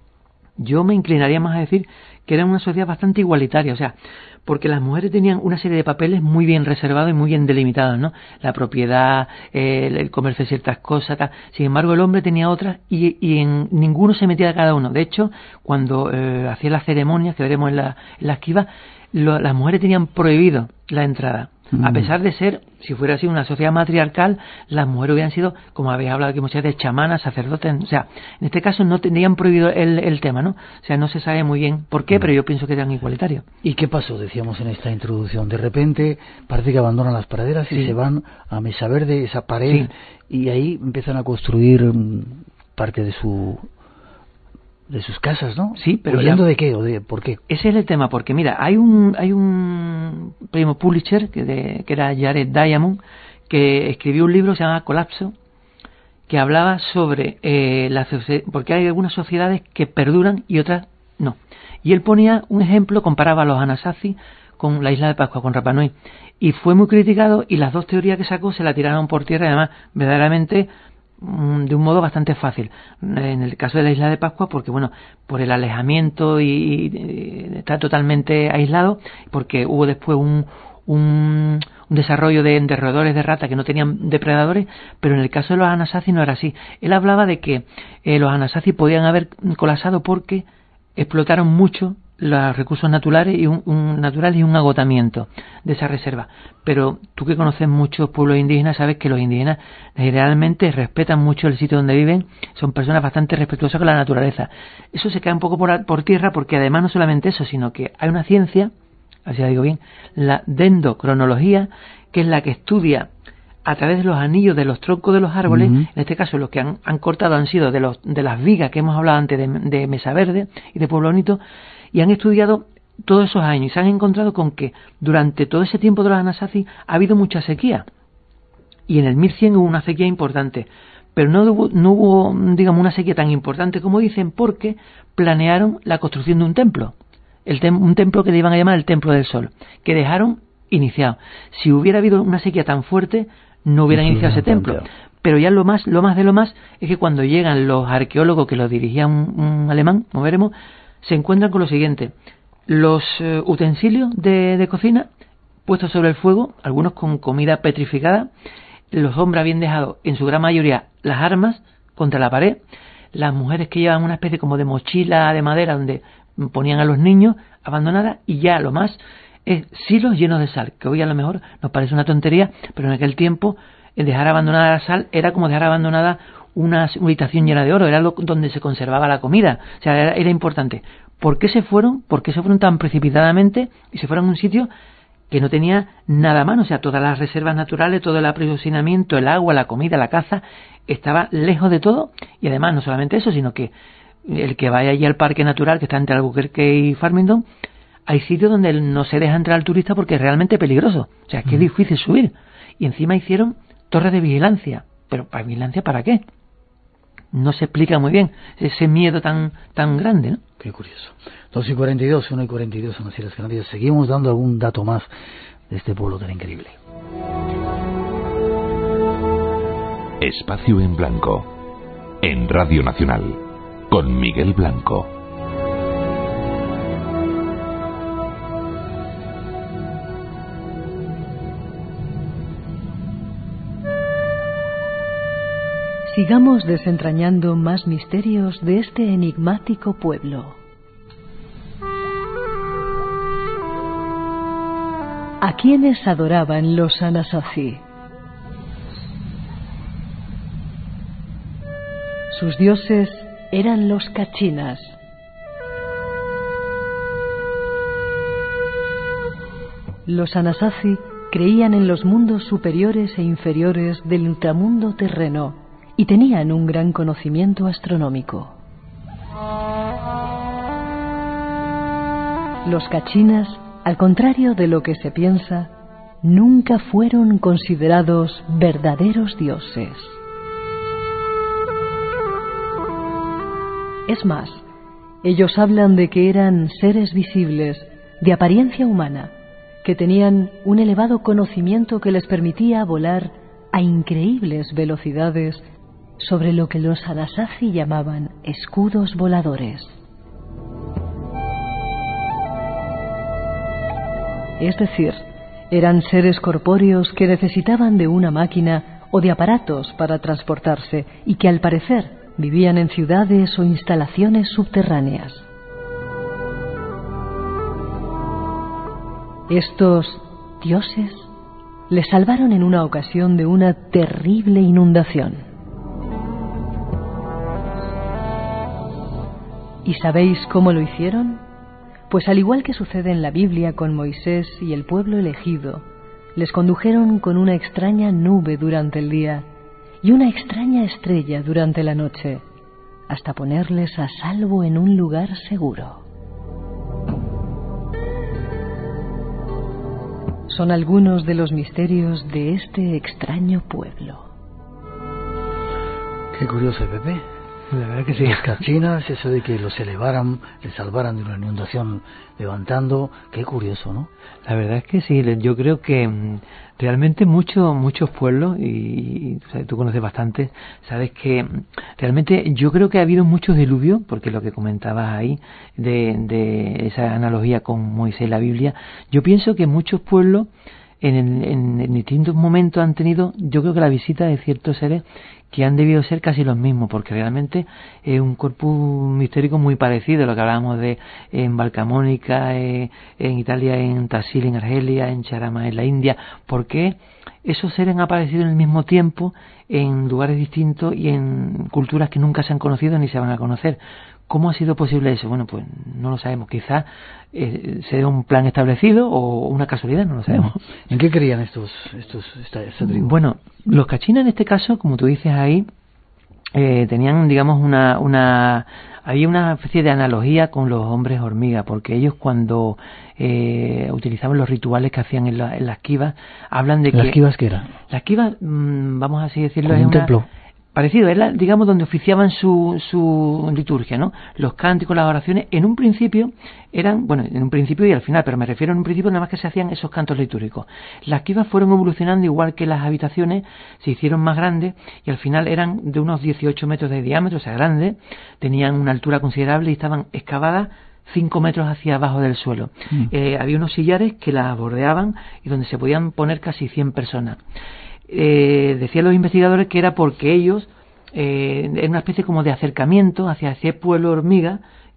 yo me inclinaría más a decir que era una sociedad bastante igualitaria. O sea, porque las mujeres tenían una serie de papeles muy bien reservados y muy bien delimitados, ¿no? La propiedad, eh, el comerse de ciertas cosas, tal. Sin embargo, el hombre tenía otras y, y en ninguno se metía de cada uno. De hecho, cuando eh, hacía las ceremonias, que veremos en la, en la esquiva, lo, las mujeres tenían prohibido la entrada. A pesar de ser, si fuera así una sociedad matriarcal, las mujeres hubieran sido, como habéis hablado aquí muchas veces, chamanas, sacerdotes. O sea, en este caso no tendrían prohibido el, el tema, ¿no? O sea, no se sabe muy bien por qué, pero yo pienso que eran igualitarios. ¿Y qué pasó? Decíamos en esta introducción. De repente parece que abandonan las praderas y sí. se van a Mesa Verde, esa pared, sí. y ahí empiezan a construir parte de su... de sus casas, ¿no? Sí, pero ¿huyendo ya... de qué o de por qué? Ese es el tema, porque mira, hay un hay un primo Pulitzer que, de, que era Jared Diamond, que escribió un libro que se llama Colapso, que hablaba sobre eh, la porque hay algunas sociedades que perduran y otras no. Y él ponía un ejemplo, comparaba a los Anasazi con la isla de Pascua, con Rapa Nui, y fue muy criticado, y las dos teorías que sacó se la tiraron por tierra, y además verdaderamente de un modo bastante fácil. En el caso de la isla de Pascua, porque bueno, por el alejamiento y, y está totalmente aislado, porque hubo después un, un, un desarrollo de, de roedores de rata que no tenían depredadores, pero en el caso de los Anasazi no era así. Él hablaba de que eh, los Anasazi podían haber colapsado porque explotaron mucho los recursos naturales y un, un natural y un agotamiento de esa reserva. Pero tú que conoces muchos pueblos indígenas sabes que los indígenas generalmente respetan mucho el sitio donde viven, son personas bastante respetuosas con la naturaleza. Eso se cae un poco por, por tierra, porque además no solamente eso, sino que hay una ciencia, así la digo bien, la dendrocronología, que es la que estudia a través de los anillos de los troncos de los árboles. Uh-huh. En este caso los que han, han cortado han sido de, los, de las vigas que hemos hablado antes de, de Mesa Verde y de Pueblo Bonito, y han estudiado todos esos años y se han encontrado con que durante todo ese tiempo de los Anasazi ha habido mucha sequía, y en el mil cien hubo una sequía importante, pero no hubo, no hubo digamos una sequía tan importante como dicen, porque planearon la construcción de un templo, el tem- un templo que le iban a llamar el Templo del Sol, que dejaron iniciado. Si hubiera habido una sequía tan fuerte, no hubieran iniciado ese templo. Pero ya lo más lo más de lo más es que cuando llegan los arqueólogos, que los dirigía un, un alemán, como veremos, se encuentran con lo siguiente: los eh, utensilios de, de cocina puestos sobre el fuego, algunos con comida petrificada, los hombres habían dejado en su gran mayoría las armas contra la pared, las mujeres que llevan una especie como de mochila de madera donde ponían a los niños abandonadas y ya lo más es silos llenos de sal, que hoy a lo mejor nos parece una tontería, pero en aquel tiempo el dejar abandonada la sal era como dejar abandonada una habitación llena de oro, era lo, donde se conservaba la comida, o sea, era, era importante. ¿Por qué se fueron? ¿Por qué se fueron tan precipitadamente y se fueron a un sitio que no tenía nada a mano? O sea, todas las reservas naturales, todo el aprovisionamiento, el agua, la comida, la caza, estaba lejos de todo. Y además, no solamente eso, sino que el que vaya allí al parque natural que está entre Albuquerque y Farmington, hay sitios donde no se deja entrar al turista porque es realmente peligroso. O sea, es que es difícil subir. Y encima hicieron torres de vigilancia. ¿Pero para vigilancia para qué? No se explica muy bien ese miedo tan tan grande, ¿no? Qué curioso. dos y cuarenta y dos, uno y cuarenta y dos en las Islas Canarias. Seguimos dando algún dato más de este pueblo tan increíble. Espacio en Blanco, en Radio Nacional, con Miguel Blanco. Sigamos desentrañando más misterios de este enigmático pueblo. ¿A quiénes adoraban los Anasazi? Sus dioses eran los Kachinas. Los Anasazi creían en los mundos superiores e inferiores del ultramundo terreno y tenían un gran conocimiento astronómico. Los Kachinas, al contrario de lo que se piensa, nunca fueron considerados verdaderos dioses. Es más, ellos hablan de que eran seres visibles, de apariencia humana, que tenían un elevado conocimiento que les permitía volar a increíbles velocidades sobre lo que los Anasazi llamaban escudos voladores. Es decir, eran seres corpóreos que necesitaban de una máquina o de aparatos para transportarse y que al parecer vivían en ciudades o instalaciones subterráneas. Estos dioses les salvaron en una ocasión de una terrible inundación. ¿Y sabéis cómo lo hicieron? Pues al igual que sucede en la Biblia con Moisés y el pueblo elegido, les condujeron con una extraña nube durante el día y una extraña estrella durante la noche, hasta ponerles a salvo en un lugar seguro. Son algunos de los misterios de este extraño pueblo. Qué curioso, Pepe. La verdad que sí. Los Kachinas, eso de que los elevaran, les salvaran de una inundación levantando, qué curioso, ¿no? La verdad es que sí, yo creo que realmente muchos muchos pueblos, y, y o sea, tú conoces bastante, sabes que realmente yo creo que ha habido muchos diluvios, porque lo que comentabas ahí, de, de esa analogía con Moisés y la Biblia, yo pienso que muchos pueblos en, en, en distintos momentos han tenido, yo creo que la visita de ciertos seres que han debido ser casi los mismos, porque realmente es un corpus mistérico muy parecido a lo que hablábamos de en Valcamónica, eh, en Italia, en Tassili, en Argelia, en Charama, en la India. ¿Por qué esos seres han aparecido en el mismo tiempo en lugares distintos y en culturas que nunca se han conocido ni se van a conocer? ¿Cómo ha sido posible eso? Bueno, pues no lo sabemos. Quizás eh, sea un plan establecido o una casualidad, no lo sabemos. ¿En qué creían estos, estos esta, esta tribu? Bueno, los Kachinas en este caso, como tú dices ahí, eh, tenían, digamos, una, una, había una especie de analogía con los hombres hormiga, porque ellos cuando eh, utilizaban los rituales que hacían en, la, en las kivas, hablan de que... ¿Las kivas qué eran? Las kivas, mmm, vamos así decirlo, como es un una... templo. Parecido, era, digamos, donde oficiaban su, su liturgia, ¿no? Los cánticos, las oraciones, en un principio eran, bueno, en un principio y al final, pero me refiero en un principio nada más que se hacían esos cantos litúrgicos. Las kivas fueron evolucionando igual que las habitaciones, se hicieron más grandes y al final eran de unos dieciocho metros de diámetro, o sea, grandes, tenían una altura considerable y estaban excavadas cinco metros hacia abajo del suelo. Mm. Eh, había unos sillares que las bordeaban y donde se podían poner casi cien personas. Eh, decían los investigadores que era porque ellos eh, era una especie como de acercamiento hacia ese pueblo hormiga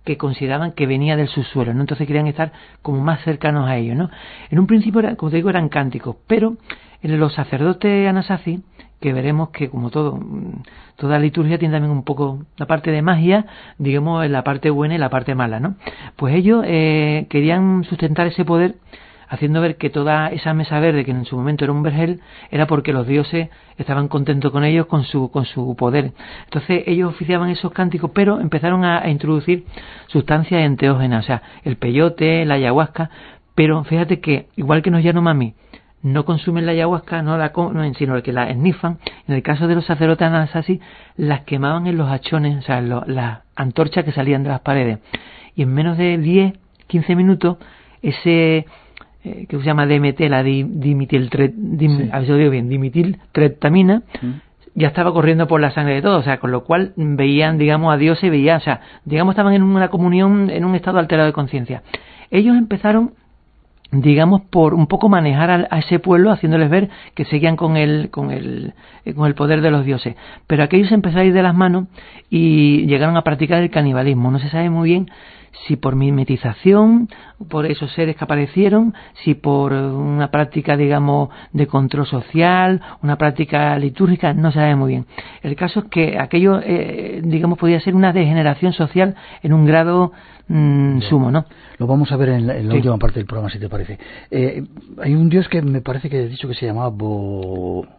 que consideraban que venía del subsuelo, ¿no? Entonces querían estar como más cercanos a ellos, ¿no? En un principio, era, como te digo, eran cánticos, pero en los sacerdotes Anasazi, que veremos que como todo, toda liturgia tiene también un poco la parte de magia, digamos, en la parte buena y la parte mala, ¿no? Pues ellos eh, querían sustentar ese poder haciendo ver que toda esa mesa verde, que en su momento era un vergel, era porque los dioses estaban contentos con ellos, con su con su poder. Entonces ellos oficiaban esos cánticos, pero empezaron a, a introducir sustancias enteógenas, o sea, el peyote, la ayahuasca, pero fíjate que, igual que los Yanomami no consumen la ayahuasca, no la comen, sino que la esnifan, en el caso de los sacerdotes Anasazi, las quemaban en los hachones, o sea, lo, las antorchas que salían de las paredes. Y en menos de diez, quince minutos, ese... que se llama D M T, la dimitil, dim, sí. a ver si lo digo bien, dimitiltreptamina, ¿Mm? ya estaba corriendo por la sangre de todos, o sea, con lo cual veían, digamos, a Dios y veían, o sea, digamos, estaban en una comunión, en un estado alterado de conciencia. Ellos empezaron, digamos, por un poco manejar a, a ese pueblo, haciéndoles ver que seguían con el, con el, con el poder de los dioses. Pero aquellos empezaron a ir de las manos y llegaron a practicar el canibalismo. No se sabe muy bien si por mimetización, por esos seres que aparecieron, si por una práctica, digamos, de control social, una práctica litúrgica, no se sabe muy bien. El caso es que aquello, eh, digamos, podía ser una degeneración social en un grado mmm, sumo, ¿no? Lo vamos a ver en la, en la sí. última parte del programa, si te parece. Eh, hay un dios que me parece que he dicho que se llamaba Bo...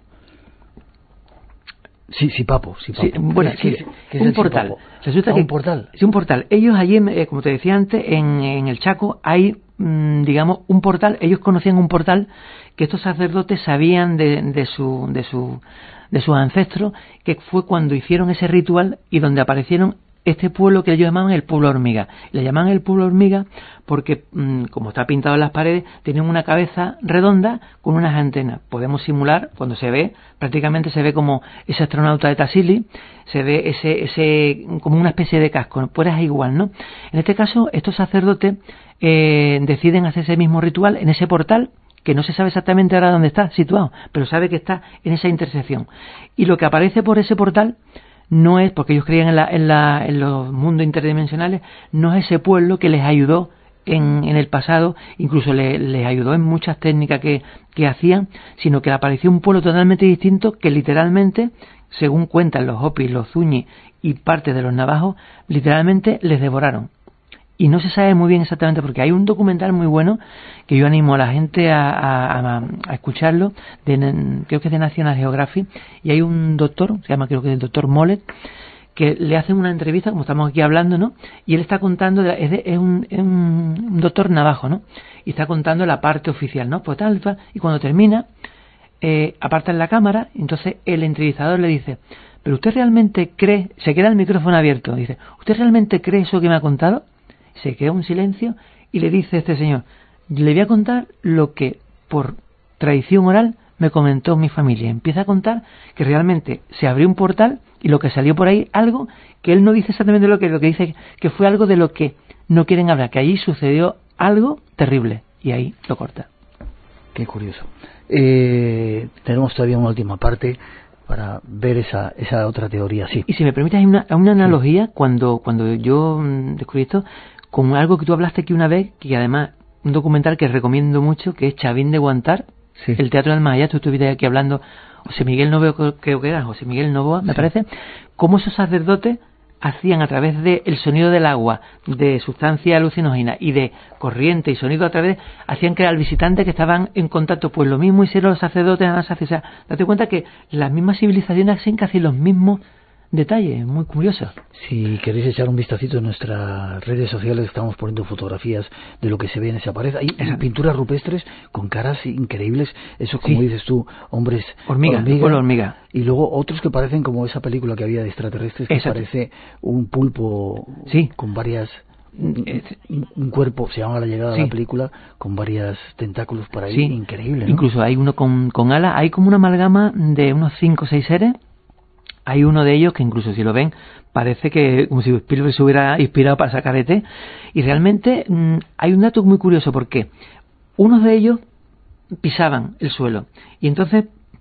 Sí, sí, Papo, sí, Papo. Sí, bueno, sí, sí, es un portal. Resulta ah, que un portal. Sí, un portal. Ellos allí, eh, como te decía antes, en, en el Chaco hay, mmm, digamos, un portal. Ellos conocían un portal que estos sacerdotes sabían de, de su, de su, de sus ancestros, que fue cuando hicieron ese ritual y donde aparecieron este pueblo que ellos llamaban el pueblo hormiga. Le llamaban el pueblo hormiga porque, mmm, como está pintado en las paredes, tienen una cabeza redonda con unas antenas. Podemos simular, cuando se ve, prácticamente se ve como ese astronauta de Tassili, se ve ese, ese como una especie de casco, pues es igual, ¿no? En este caso, estos sacerdotes eh, deciden hacer ese mismo ritual en ese portal, que no se sabe exactamente ahora dónde está situado, pero sabe que está en esa intersección. Y lo que aparece por ese portal no es, porque ellos creían en, la, en, la, en los mundos interdimensionales, no es ese pueblo que les ayudó en, en el pasado, incluso le, les ayudó en muchas técnicas que, que hacían, sino que apareció un pueblo totalmente distinto que literalmente, según cuentan los Hopis, los Zuñi y parte de los navajos, literalmente les devoraron. Y no se sabe muy bien exactamente, porque hay un documental muy bueno que yo animo a la gente a, a, a escucharlo, de, creo que es de National Geographic, y hay un doctor, se llama creo que es el doctor Mollet, que le hacen una entrevista, como estamos aquí hablando, ¿no? Y él está contando, es, de, es, un, es un, un doctor navajo, ¿no? Y está contando la parte oficial, ¿no? Pues tal, tal, y cuando termina, eh, apartan la cámara, entonces el entrevistador le dice, ¿pero usted realmente cree, se queda el micrófono abierto, dice, ¿usted realmente cree eso que me ha contado? Se queda un silencio y le dice este señor, le voy a contar lo que por tradición oral me comentó mi familia. Empieza a contar que realmente se abrió un portal y lo que salió por ahí, algo que él no dice exactamente lo que, lo que dice, que fue algo de lo que no quieren hablar, que allí sucedió algo terrible, y ahí lo corta. Qué curioso. Eh, tenemos todavía una última parte para ver esa esa otra teoría, sí. Y si me permites, hay una, una analogía, sí. cuando cuando yo descubrí esto, con algo que tú hablaste aquí una vez, que además, un documental que recomiendo mucho, que es Chavín de Guantar, sí. el Teatro del Más Allá. Tú estuviste aquí hablando, José Miguel Novoa, creo que era, José Miguel Novoa, me sí. parece, cómo esos sacerdotes hacían a través del sonido del agua, de sustancia alucinógena y de corriente y sonido a través, hacían crear al visitante que estaban en contacto, pues lo mismo hicieron los sacerdotes en Anasazi. O sea, date cuenta que las mismas civilizaciones hacen casi los mismos detalles, muy curiosos. Si queréis echar un vistacito en nuestras redes sociales, estamos poniendo fotografías de lo que se ve en esa pared. Hay Exacto. pinturas rupestres con caras increíbles, eso como sí. dices tú, hombres hormiga, hormiga, hormiga, y luego otros que parecen como esa película que había de extraterrestres, que Exacto. parece un pulpo sí. con varias, un, un cuerpo, se llama La Llegada sí. de la película, con varias tentáculos por ahí, sí. increíble, ¿no? Incluso hay uno con, con alas, hay como una amalgama de unos cinco o seis seres. Hay uno de ellos que incluso si lo ven parece que como si Spielberg se hubiera inspirado para sacar E T, y realmente mmm, hay un dato muy curioso, porque unos de ellos pisaban el suelo y entonces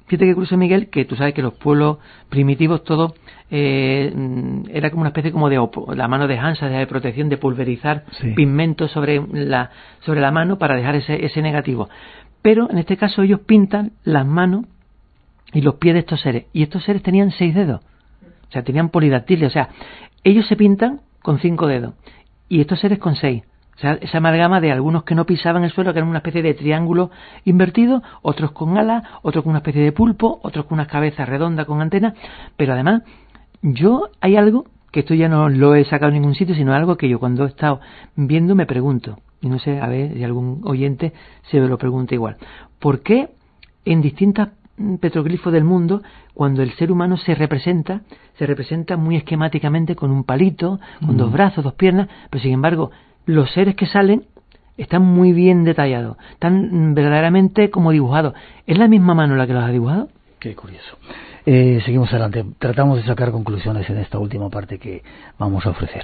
fíjate que curioso, Miguel, que tú sabes que los pueblos primitivos todo eh, era como una especie como de op- la mano de Hansa, de protección, de pulverizar sí. pigmentos sobre la sobre la mano para dejar ese, ese negativo. Pero en este caso ellos pintan las manos y los pies de estos seres, y estos seres tenían seis dedos, o sea, tenían polidactiles, o sea, ellos se pintan con cinco dedos y estos seres con seis. O sea, esa amalgama de algunos que no pisaban el suelo, que eran una especie de triángulo invertido, otros con alas, otros con una especie de pulpo, otros con unas cabezas redondas con antenas, pero además, yo hay algo, que esto ya no lo he sacado en ningún sitio, sino algo que yo cuando he estado viendo me pregunto, y no sé, a ver si algún oyente se me lo pregunta igual, ¿por qué en distintas petroglifos del mundo, cuando el ser humano se representa, se representa muy esquemáticamente con un palito, con mm. dos brazos, dos piernas, pero sin embargo, los seres que salen están muy bien detallados, están verdaderamente como dibujados? ¿Es la misma mano la que los ha dibujado? Qué curioso. Eh, seguimos adelante. Tratamos de sacar conclusiones en esta última parte que vamos a ofrecer.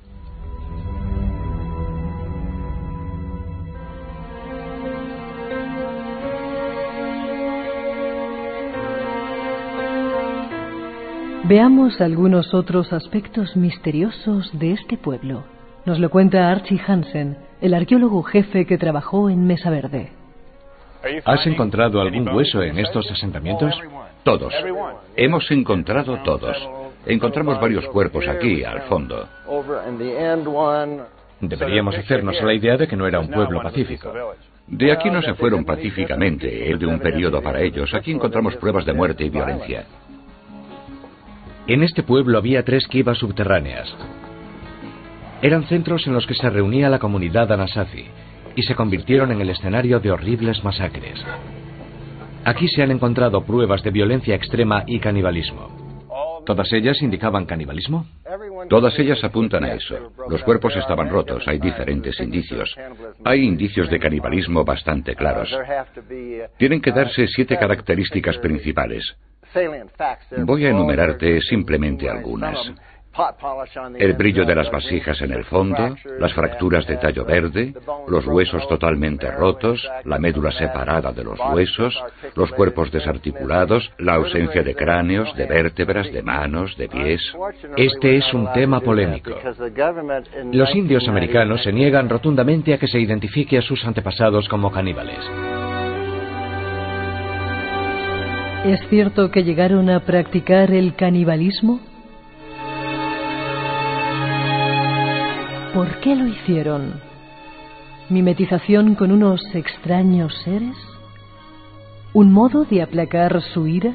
Veamos algunos otros aspectos misteriosos de este pueblo. Nos lo cuenta Archie Hansen, el arqueólogo jefe que trabajó en Mesa Verde. ¿Has encontrado algún hueso en estos asentamientos? Todos. Hemos encontrado todos. Encontramos varios cuerpos aquí, al fondo. Deberíamos hacernos a la idea de que no era un pueblo pacífico. De aquí no se fueron pacíficamente, es de un periodo para ellos. Aquí encontramos pruebas de muerte y violencia. En este pueblo había tres kivas subterráneas. Eran centros en los que se reunía la comunidad Anasazi y se convirtieron en el escenario de horribles masacres. Aquí se han encontrado pruebas de violencia extrema y canibalismo. ¿Todas ellas indicaban canibalismo? Todas ellas apuntan a eso. Los cuerpos estaban rotos, hay diferentes indicios. Hay indicios de canibalismo bastante claros. Tienen que darse siete características principales. Voy a enumerarte simplemente algunas. El brillo de las vasijas en el fondo, las fracturas de tallo verde, los huesos totalmente rotos, la médula separada de los huesos, los cuerpos desarticulados, la ausencia de cráneos, de vértebras, de manos, de pies. Este es un tema polémico. Los indios americanos se niegan rotundamente a que se identifique a sus antepasados como caníbales. ¿Es cierto que llegaron a practicar el canibalismo? ¿Por qué lo hicieron? ¿Mimetización con unos extraños seres? ¿Un modo de aplacar su ira?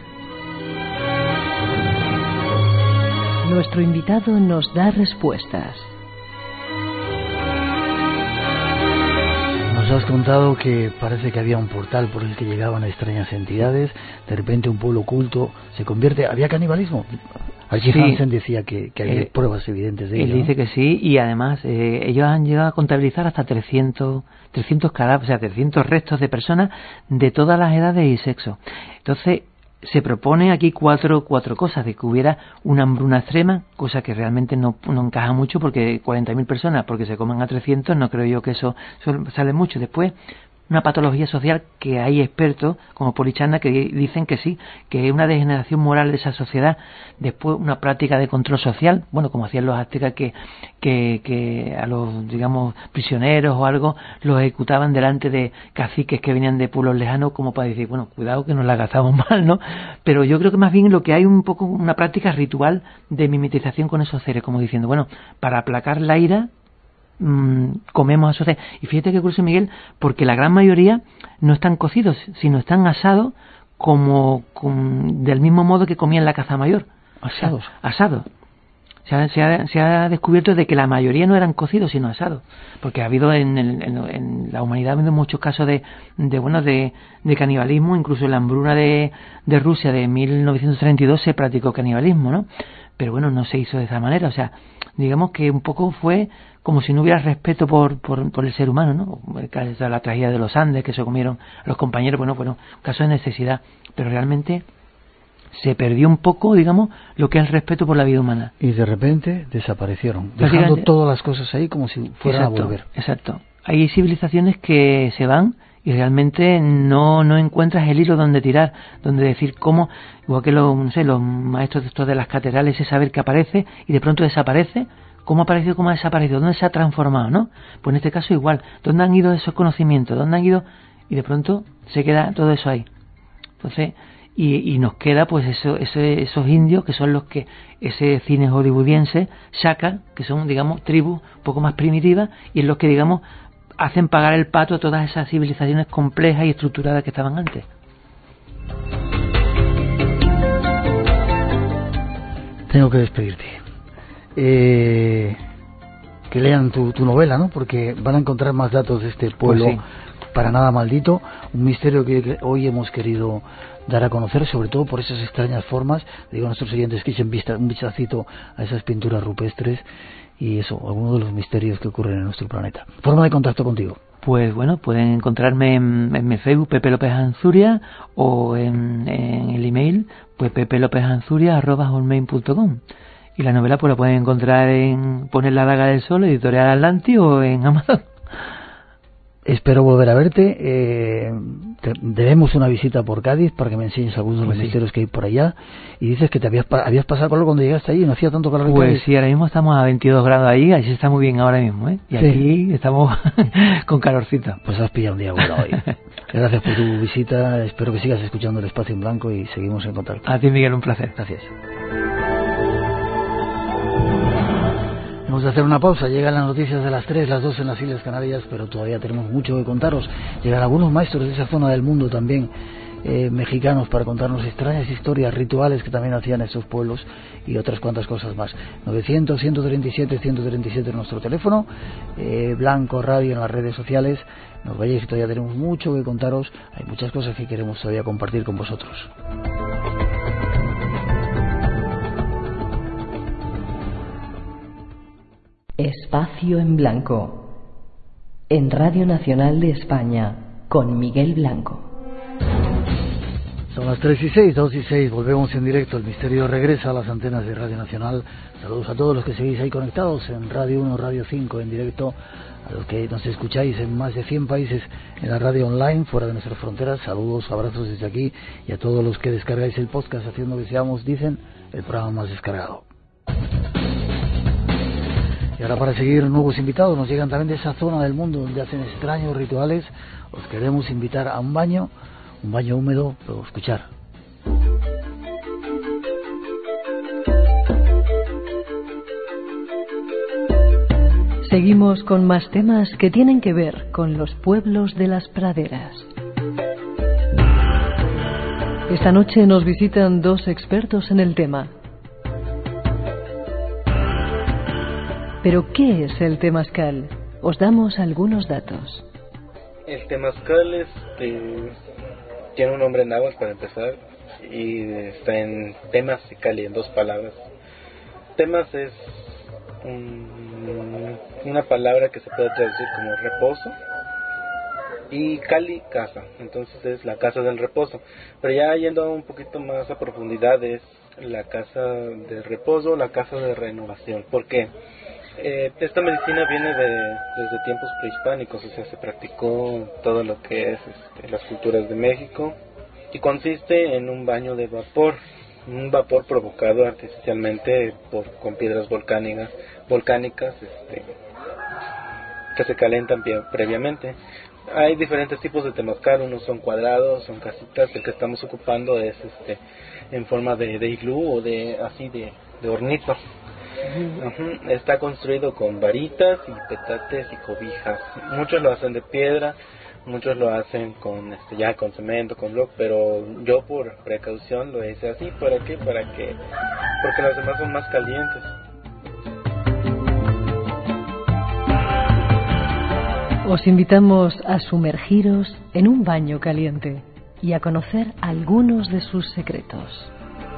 Nuestro invitado nos da respuestas. Nos has contado que parece que había un portal por el que llegaban extrañas entidades, de repente un pueblo oculto se convierte... ¿Había canibalismo? Archie sí, Hansen decía que, que había eh, pruebas evidentes de ello. Él dice, ¿no?, que sí, y además eh, ellos han llegado a contabilizar hasta trescientos, trescientos cadáveres, o sea, trescientos restos de personas de todas las edades y sexos. Entonces, se propone aquí cuatro, cuatro cosas: de que hubiera una hambruna extrema, cosa que realmente no, no encaja mucho, porque cuarenta mil personas, porque se coman a trescientos, no creo yo que eso, eso sale mucho. Después, una patología social, que hay expertos como Polichana que dicen que sí, que es una degeneración moral de esa sociedad. Después, una práctica de control social, bueno, como hacían los aztecas, que, que, que a los, digamos, prisioneros o algo los ejecutaban delante de caciques que venían de pueblos lejanos, como para decir, bueno, cuidado que nos la gastamos mal, ¿no? Pero yo creo que más bien lo que hay un poco una práctica ritual de mimetización con esos seres, como diciendo, bueno, para aplacar la ira, comemos a esos seres. Y fíjate que curioso, Miguel, porque la gran mayoría no están cocidos, sino están asados, como, como del mismo modo que comían la caza mayor. Asados. Asados. Se ha, se, ha, se ha descubierto de que la mayoría no eran cocidos, sino asados, porque ha habido en, el, en, en la humanidad ha habido muchos casos de, de bueno de, de canibalismo. Incluso en la hambruna de, de Rusia de mil novecientos treinta y dos se practicó canibalismo, ¿no? Pero bueno, no se hizo de esa manera. O sea, digamos que un poco fue como si no hubiera respeto por, por, por el ser humano, ¿no? El caso de la tragedia de los Andes, que se comieron los compañeros, bueno, bueno, caso de necesidad, pero realmente se perdió un poco, digamos, lo que es el respeto por la vida humana. Y de repente desaparecieron, dejando todas las cosas ahí como si fueran exacto, a volver. Exacto. Hay civilizaciones que se van y realmente no no encuentras el hilo donde tirar, donde decir cómo, igual que los, no sé, los maestros de estos de las catedrales, ese saber que aparece y de pronto desaparece, cómo ha aparecido, cómo ha desaparecido, dónde se ha transformado, ¿no? Pues en este caso igual, ¿dónde han ido esos conocimientos? ¿Dónde han ido? Y de pronto se queda todo eso ahí. Entonces, y, y nos queda pues eso, ese, esos indios que son los que ese cine hollywoodiense saca, que son, digamos, tribus un poco más primitivas, y es los que, digamos, hacen pagar el pato a todas esas civilizaciones complejas y estructuradas que estaban antes. Tengo que despedirte. Eh, que lean tu, tu novela, ¿no? Porque van a encontrar más datos de este pueblo, pues sí, para nada maldito, un misterio que hoy hemos querido dar a conocer, sobre todo por esas extrañas formas. Digo a nuestros oyentes que echen vista, un vistacito a esas pinturas rupestres y eso, algunos de los misterios que ocurren en nuestro planeta. Forma de contacto contigo. Pues bueno, pueden encontrarme en, en mi Facebook, Pepe López Anzuria, o en, en el email, pues pepelopezanzuria arroba hotmail punto com. Y la novela pues la pueden encontrar en Poner la daga del sol, Editorial Atlantis, o en Amazon. Espero volver a verte. Eh, te, debemos una visita por Cádiz para que me enseñes algunos de los pues sí. misterios que hay por allá. Y dices que te habías, habías pasado calor cuando llegaste allí, no hacía tanto calor en Pues Cádiz. sí, ahora mismo estamos a veintidós grados ahí, así está muy bien ahora mismo, ¿eh? Y sí, aquí estamos con calorcito. Pues has pillado un día bueno hoy. Gracias por tu visita, espero que sigas escuchando El Espacio en Blanco y seguimos en contacto. A ti, Miguel, un placer. Gracias. Vamos a hacer una pausa, llegan las noticias de las tres, las dos en las Islas Canarias, pero todavía tenemos mucho que contaros. Llegan algunos maestros de esa zona del mundo también, eh, mexicanos, para contarnos extrañas historias, rituales que también hacían estos pueblos y otras cuantas cosas más. novecientos, ciento treinta y siete, ciento treinta y siete en nuestro teléfono, eh, Blanco Radio en las redes sociales. Nos vayáis, que todavía tenemos mucho que contaros, hay muchas cosas que queremos todavía compartir con vosotros. Espacio en Blanco, en Radio Nacional de España, con Miguel Blanco. Son las tres y seis, dos y seis, volvemos en directo. El misterio regresa a las antenas de Radio Nacional. Saludos a todos los que seguís ahí conectados en Radio uno, Radio cinco en directo, a los que nos escucháis en más de cien países en la radio online, fuera de nuestras fronteras. Saludos, abrazos desde aquí, y a todos los que descargáis el podcast haciendo que seamos, dicen, el programa más descargado. Y ahora, para seguir, nuevos invitados nos llegan también de esa zona del mundo donde hacen extraños rituales. Os queremos invitar a un baño, un baño húmedo, pero escuchar. Seguimos con más temas que tienen que ver con los pueblos de las praderas. Esta noche nos visitan dos expertos en el tema. ¿Pero qué es el temazcal? Os damos algunos datos. El temazcal es, eh, tiene un nombre en náhuatl para empezar, y está en temas y cali, en dos palabras. Temas es un, una palabra que se puede traducir como reposo, y cali, casa. Entonces es la casa del reposo. Pero ya yendo un poquito más a profundidad, es la casa de reposo, la casa de renovación. ¿Por qué? Eh, esta medicina viene de, desde tiempos prehispánicos, o sea, se practicó todo lo que es este, las culturas de México, y consiste en un baño de vapor, un vapor provocado artificialmente por, con piedras volcánicas, volcánicas este, que se calentan previamente. Hay diferentes tipos de temazcal, unos son cuadrados, son casitas. El que estamos ocupando es este en forma de, de iglú o de así de, de hornito. Uh-huh. Está construido con varitas y petates y cobijas. Muchos lo hacen de piedra, muchos lo hacen con este ya con cemento, con block, pero yo por precaución lo hice así. ¿Para qué? Para que porque los demás son más calientes. Os invitamos a sumergiros en un baño caliente y a conocer algunos de sus secretos.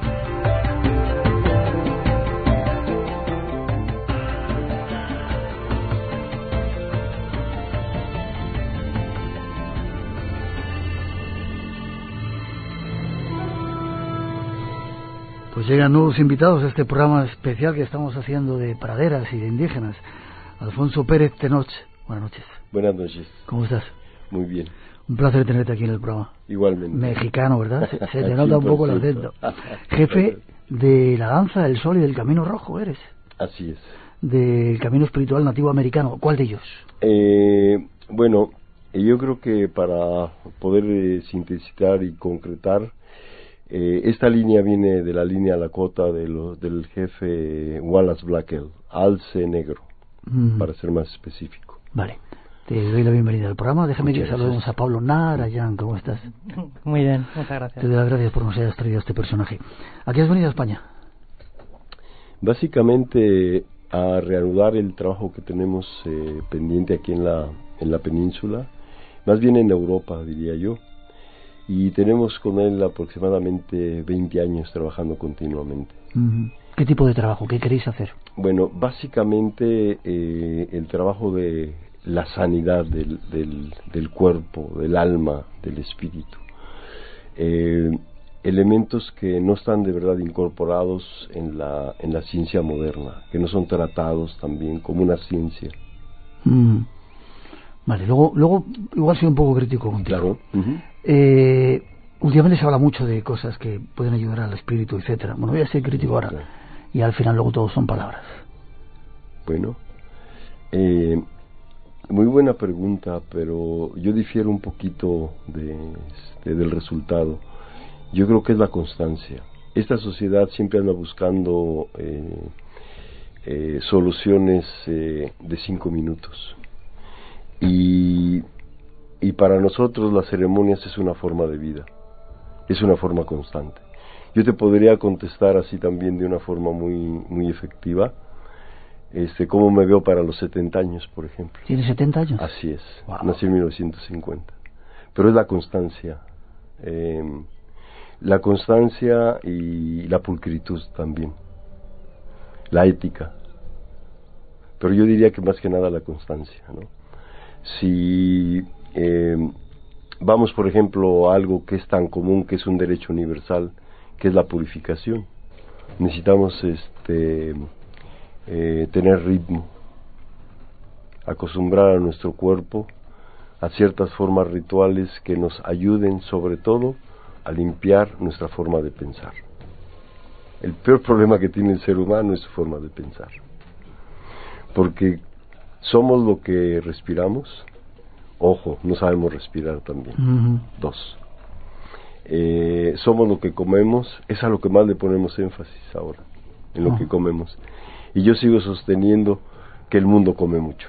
Pues llegan nuevos invitados a este programa especial que estamos haciendo de praderas y de indígenas. Alfonso Pérez Tenoch, buenas noches. Buenas noches. ¿Cómo estás? Muy bien. Un placer tenerte aquí en el programa. Igualmente. Mexicano, ¿verdad? Se, se te nota un poco el acento. Jefe de la Danza del Sol y del Camino Rojo eres. Así es. Del Camino Espiritual Nativo Americano. ¿Cuál de ellos? Eh, bueno, yo creo que para poder eh, sintetizar y concretar, eh, esta línea viene de la línea Lakota de lo, del jefe Wallace Blackwell, Alce Negro, mm. para ser más específico. Vale. Te doy la bienvenida al programa. Déjame muchas que saludemos gracias. A Pablo Nara. Jan, ¿cómo estás? Muy bien, muchas gracias. Te doy las gracias por nos hayas traído a este personaje. ¿A qué has venido a España? Básicamente a reanudar el trabajo que tenemos eh, pendiente aquí en la, en la península, más bien en Europa, diría yo. Y tenemos con él aproximadamente veinte años trabajando continuamente. Uh-huh. ¿Qué tipo de trabajo? ¿Qué queréis hacer? Bueno, básicamente eh, el trabajo de la sanidad del, del, del cuerpo, del alma, del espíritu. Eh, elementos que no están de verdad incorporados en la, en la ciencia moderna, que no son tratados también como una ciencia. Mm. Vale, luego, luego igual soy un poco crítico contigo. Claro. Uh-huh. Eh, últimamente se habla mucho de cosas que pueden ayudar al espíritu, etcétera. Bueno, voy a ser crítico ahora. Claro. Y al final luego todo son palabras. Bueno, eh, muy buena pregunta, pero yo difiero un poquito de, de, del resultado. Yo creo que es la constancia. Esta sociedad siempre anda buscando eh, eh, soluciones eh, de cinco minutos. Y, y para nosotros las ceremonias es una forma de vida, es una forma constante. Yo te podría contestar así también de una forma muy, muy efectiva. Este, cómo me veo para los setenta años, por ejemplo. ¿Tienes setenta años? Así es, wow. Nací en mil novecientos cincuenta. Pero es la constancia, eh, la constancia y la pulcritud también, la ética. Pero yo diría que más que nada la constancia, ¿no? Si eh, vamos, por ejemplo, a algo que es tan común, que es un derecho universal, que es la purificación, necesitamos este... Eh, tener ritmo, acostumbrar a nuestro cuerpo a ciertas formas rituales que nos ayuden sobre todo a limpiar nuestra forma de pensar. El peor problema que tiene el ser humano es su forma de pensar, porque somos lo que respiramos. Ojo, no sabemos respirar también. Uh-huh. Dos, eh, somos lo que comemos, es a lo que más le ponemos énfasis ahora, en lo uh-huh. que comemos. Y yo sigo sosteniendo que el mundo come mucho.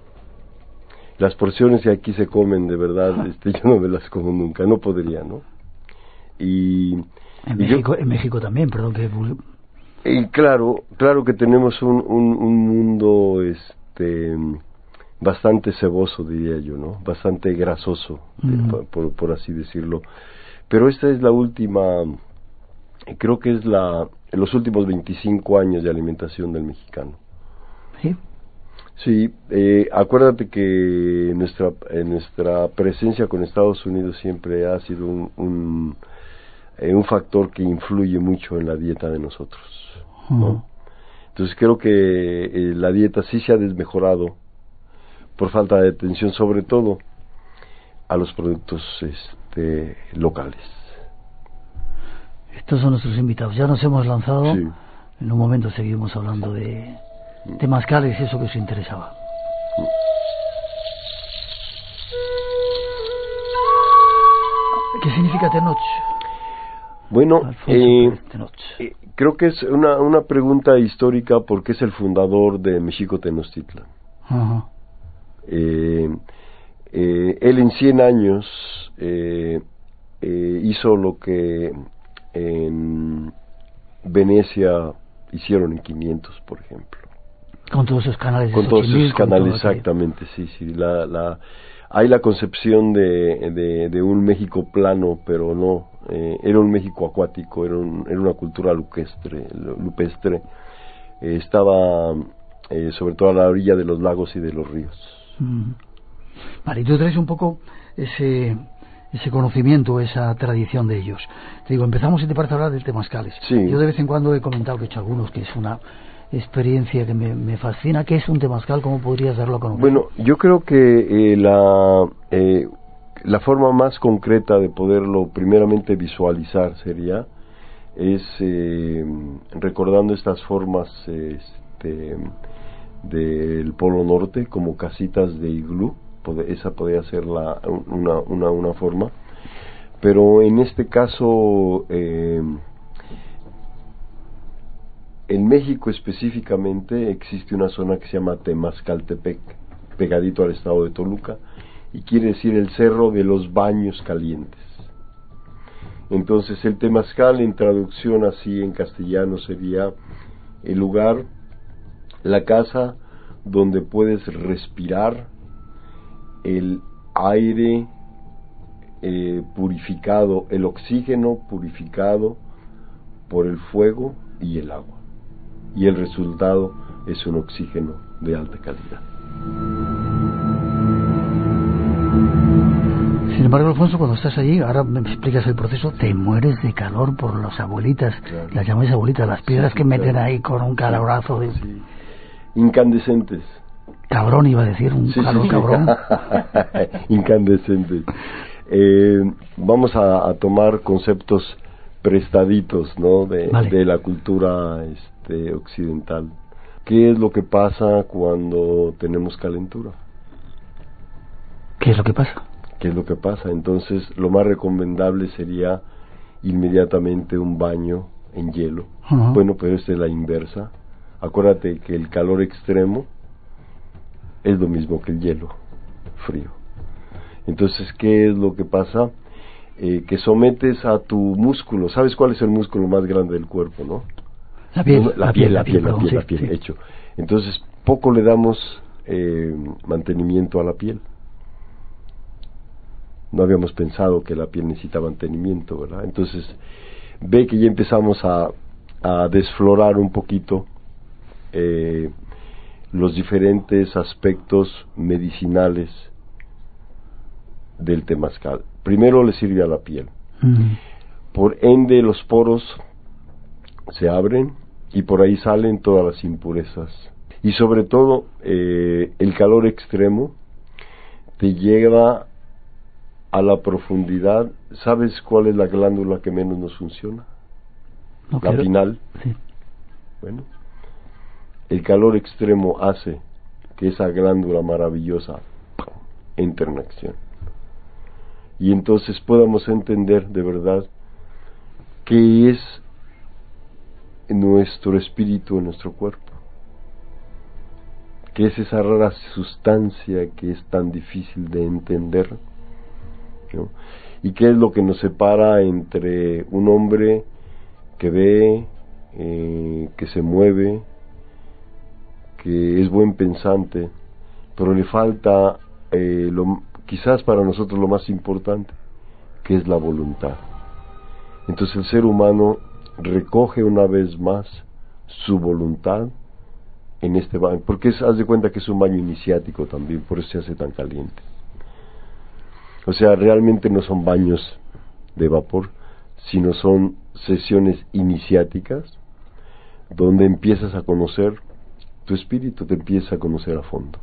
Las porciones que aquí se comen, de verdad, este, yo no me las como nunca, no podría, ¿no? Y en, y México, yo, en México también, perdón que... Y claro, claro que tenemos un, un, un mundo este, bastante ceboso, diría yo, ¿no? Bastante grasoso, mm. por, por, por así decirlo. Pero esta es la última, creo que es la... en los últimos veinticinco años de alimentación del mexicano. ¿Sí? Sí, eh, acuérdate que nuestra eh, nuestra presencia con Estados Unidos siempre ha sido un un, eh, un factor que influye mucho en la dieta de nosotros, ¿no? Uh-huh. Entonces creo que eh, la dieta sí se ha desmejorado por falta de atención, sobre todo a los productos este, locales. Estos son nuestros invitados. Ya nos hemos lanzado. Sí. En un momento seguimos hablando de temazcales, eso que os interesaba. ¿Qué significa Tenoch? Bueno, eh, Tenoch. Eh, creo que es una, una pregunta histórica porque es el fundador de Mexico Tenochtitlan. Uh-huh. eh, eh, él en cien años eh, eh, hizo lo que en Venecia hicieron en quinientos, por ejemplo. Con todos esos canales. Con todos esos canales, exactamente, sí, sí. La, la, hay la concepción de, de, de un México plano, pero no. Eh, era un México acuático, era, un, era una cultura lupestre. lupestre. Eh, estaba eh, sobre todo a la orilla de los lagos y de los ríos. Mm. Vale, y tú traes un poco ese... ese conocimiento, esa tradición de ellos. Te digo, empezamos, si te parece, a hablar de temazcales. Sí. Yo de vez en cuando he comentado, que he hecho algunos, que es una experiencia que me, me fascina. ¿Qué es un temazcal? ¿Cómo podrías darlo a conocer? Bueno, yo creo que eh, la eh, la forma más concreta de poderlo primeramente visualizar sería es eh, recordando estas formas este, del Polo Norte como casitas de iglú. Esa podría ser la, una, una, una forma, pero en este caso eh, en México específicamente existe una zona que se llama Temazcaltepec, pegadito al estado de Toluca, y quiere decir el cerro de los baños calientes. Entonces el temazcal, en traducción así en castellano, sería el lugar, la casa donde puedes respirar el aire eh, purificado, el oxígeno purificado por el fuego y el agua, y el resultado es un oxígeno de alta calidad. Sin embargo, Alfonso, cuando estás allí, ahora me explicas el proceso, te mueres de calor por las abuelitas, claro. Las llamáis abuelitas, las piedras sí, que meten claro. ahí con un calorazo de... sí. Incandescentes. Cabrón, iba a decir, un sí, calor sí, sí. cabrón. Incandescentes. Eh, vamos a, a tomar conceptos prestaditos, ¿no? De, vale. de la cultura este, occidental. ¿Qué es lo que pasa cuando tenemos calentura? ¿Qué es lo que pasa? ¿Qué es lo que pasa? Entonces, lo más recomendable sería inmediatamente un baño en hielo. Uh-huh. Bueno, pero esta es la inversa. Acuérdate que el calor extremo es lo mismo que el hielo frío. Entonces, ¿qué es lo que pasa? Eh, que sometes a tu músculo. ¿Sabes cuál es el músculo más grande del cuerpo, no? La piel. La, la piel, la piel, la piel, la piel, sí, sí. hecho. Entonces, poco le damos eh, mantenimiento a la piel. No habíamos pensado que la piel necesita mantenimiento, ¿verdad? Entonces, ve que ya empezamos a, a desflorar un poquito eh, los diferentes aspectos medicinales del temazcal. Primero le sirve a la piel. Uh-huh. Por ende, los poros se abren y por ahí salen todas las impurezas. Y sobre todo, eh, el calor extremo te lleva a la profundidad. ¿Sabes cuál es la glándula que menos nos funciona? No la quiero. pineal. Sí. Bueno, el calor extremo hace que esa glándula maravillosa entre en acción. Y entonces podamos entender de verdad qué es nuestro espíritu en nuestro cuerpo, qué es esa rara sustancia que es tan difícil de entender, ¿no? Y qué es lo que nos separa entre un hombre que ve, eh, que se mueve, que es buen pensante, pero le falta eh, lo, quizás para nosotros lo más importante, que es la voluntad. Entonces el ser humano recoge una vez más su voluntad en este baño, porque es, haz de cuenta que es un baño iniciático también, por eso se hace tan caliente. O sea, realmente no son baños de vapor, sino son sesiones iniciáticas donde empiezas a conocer tu espíritu, te empieza a conocer a fondo.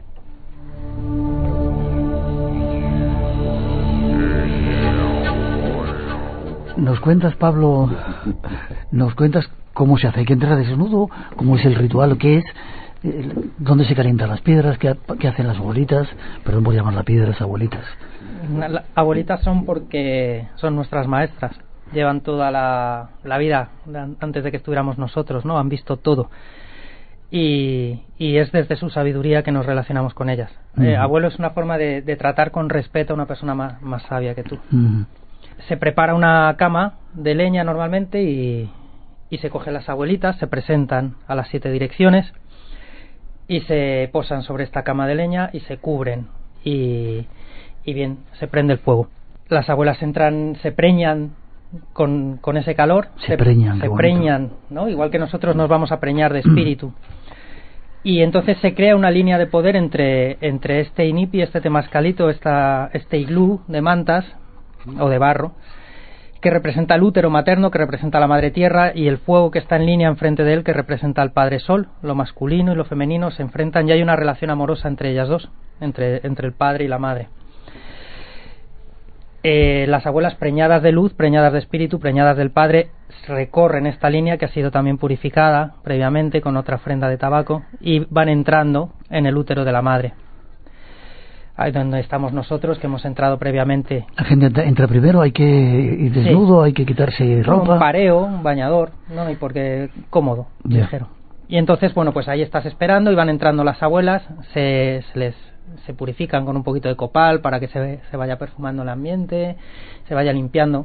Nos cuentas, Pablo, nos cuentas cómo se hace, hay que entrar desnudo, cómo es el ritual, qué es, eh, dónde se calientan las piedras, qué, qué hacen las abuelitas, perdón por llamarlas piedras, abuelitas. Las abuelitas son porque son nuestras maestras, llevan toda la, la vida antes de que estuviéramos nosotros, ¿no? Han visto todo. Y, y es desde su sabiduría que nos relacionamos con ellas. Uh-huh. Eh, abuelo es una forma de, de tratar con respeto a una persona más, más sabia que tú. Uh-huh. Se prepara una cama de leña normalmente y, y se cogen las abuelitas, se presentan a las siete direcciones y se posan sobre esta cama de leña y se cubren y, y bien, se prende el fuego. Las abuelas entran, se preñan con, con ese calor, se, se preñan, se preñan, ¿no? Igual que nosotros nos vamos a preñar de espíritu. Y entonces se crea una línea de poder entre, entre este inipi, este temazcalito, esta, este iglú de mantas o de barro, que representa el útero materno, que representa la madre tierra, y el fuego que está en línea enfrente de él, que representa al padre sol. Lo masculino y lo femenino se enfrentan y hay una relación amorosa entre ellas dos, entre, entre el padre y la madre. eh, las abuelas preñadas de luz, preñadas de espíritu, preñadas del Padre, recorren esta línea que ha sido también purificada previamente con otra ofrenda de tabaco y van entrando en el útero de la madre. Ahí donde estamos nosotros, que hemos entrado previamente. La gente entra primero, hay que ir desnudo, sí. Hay que quitarse ropa. Un pareo, un bañador, ¿no? Y porque cómodo, yeah. ligero. Y entonces, bueno, pues ahí estás esperando y van entrando las abuelas, se, se les se purifican con un poquito de copal para que se, se vaya perfumando el ambiente, se vaya limpiando.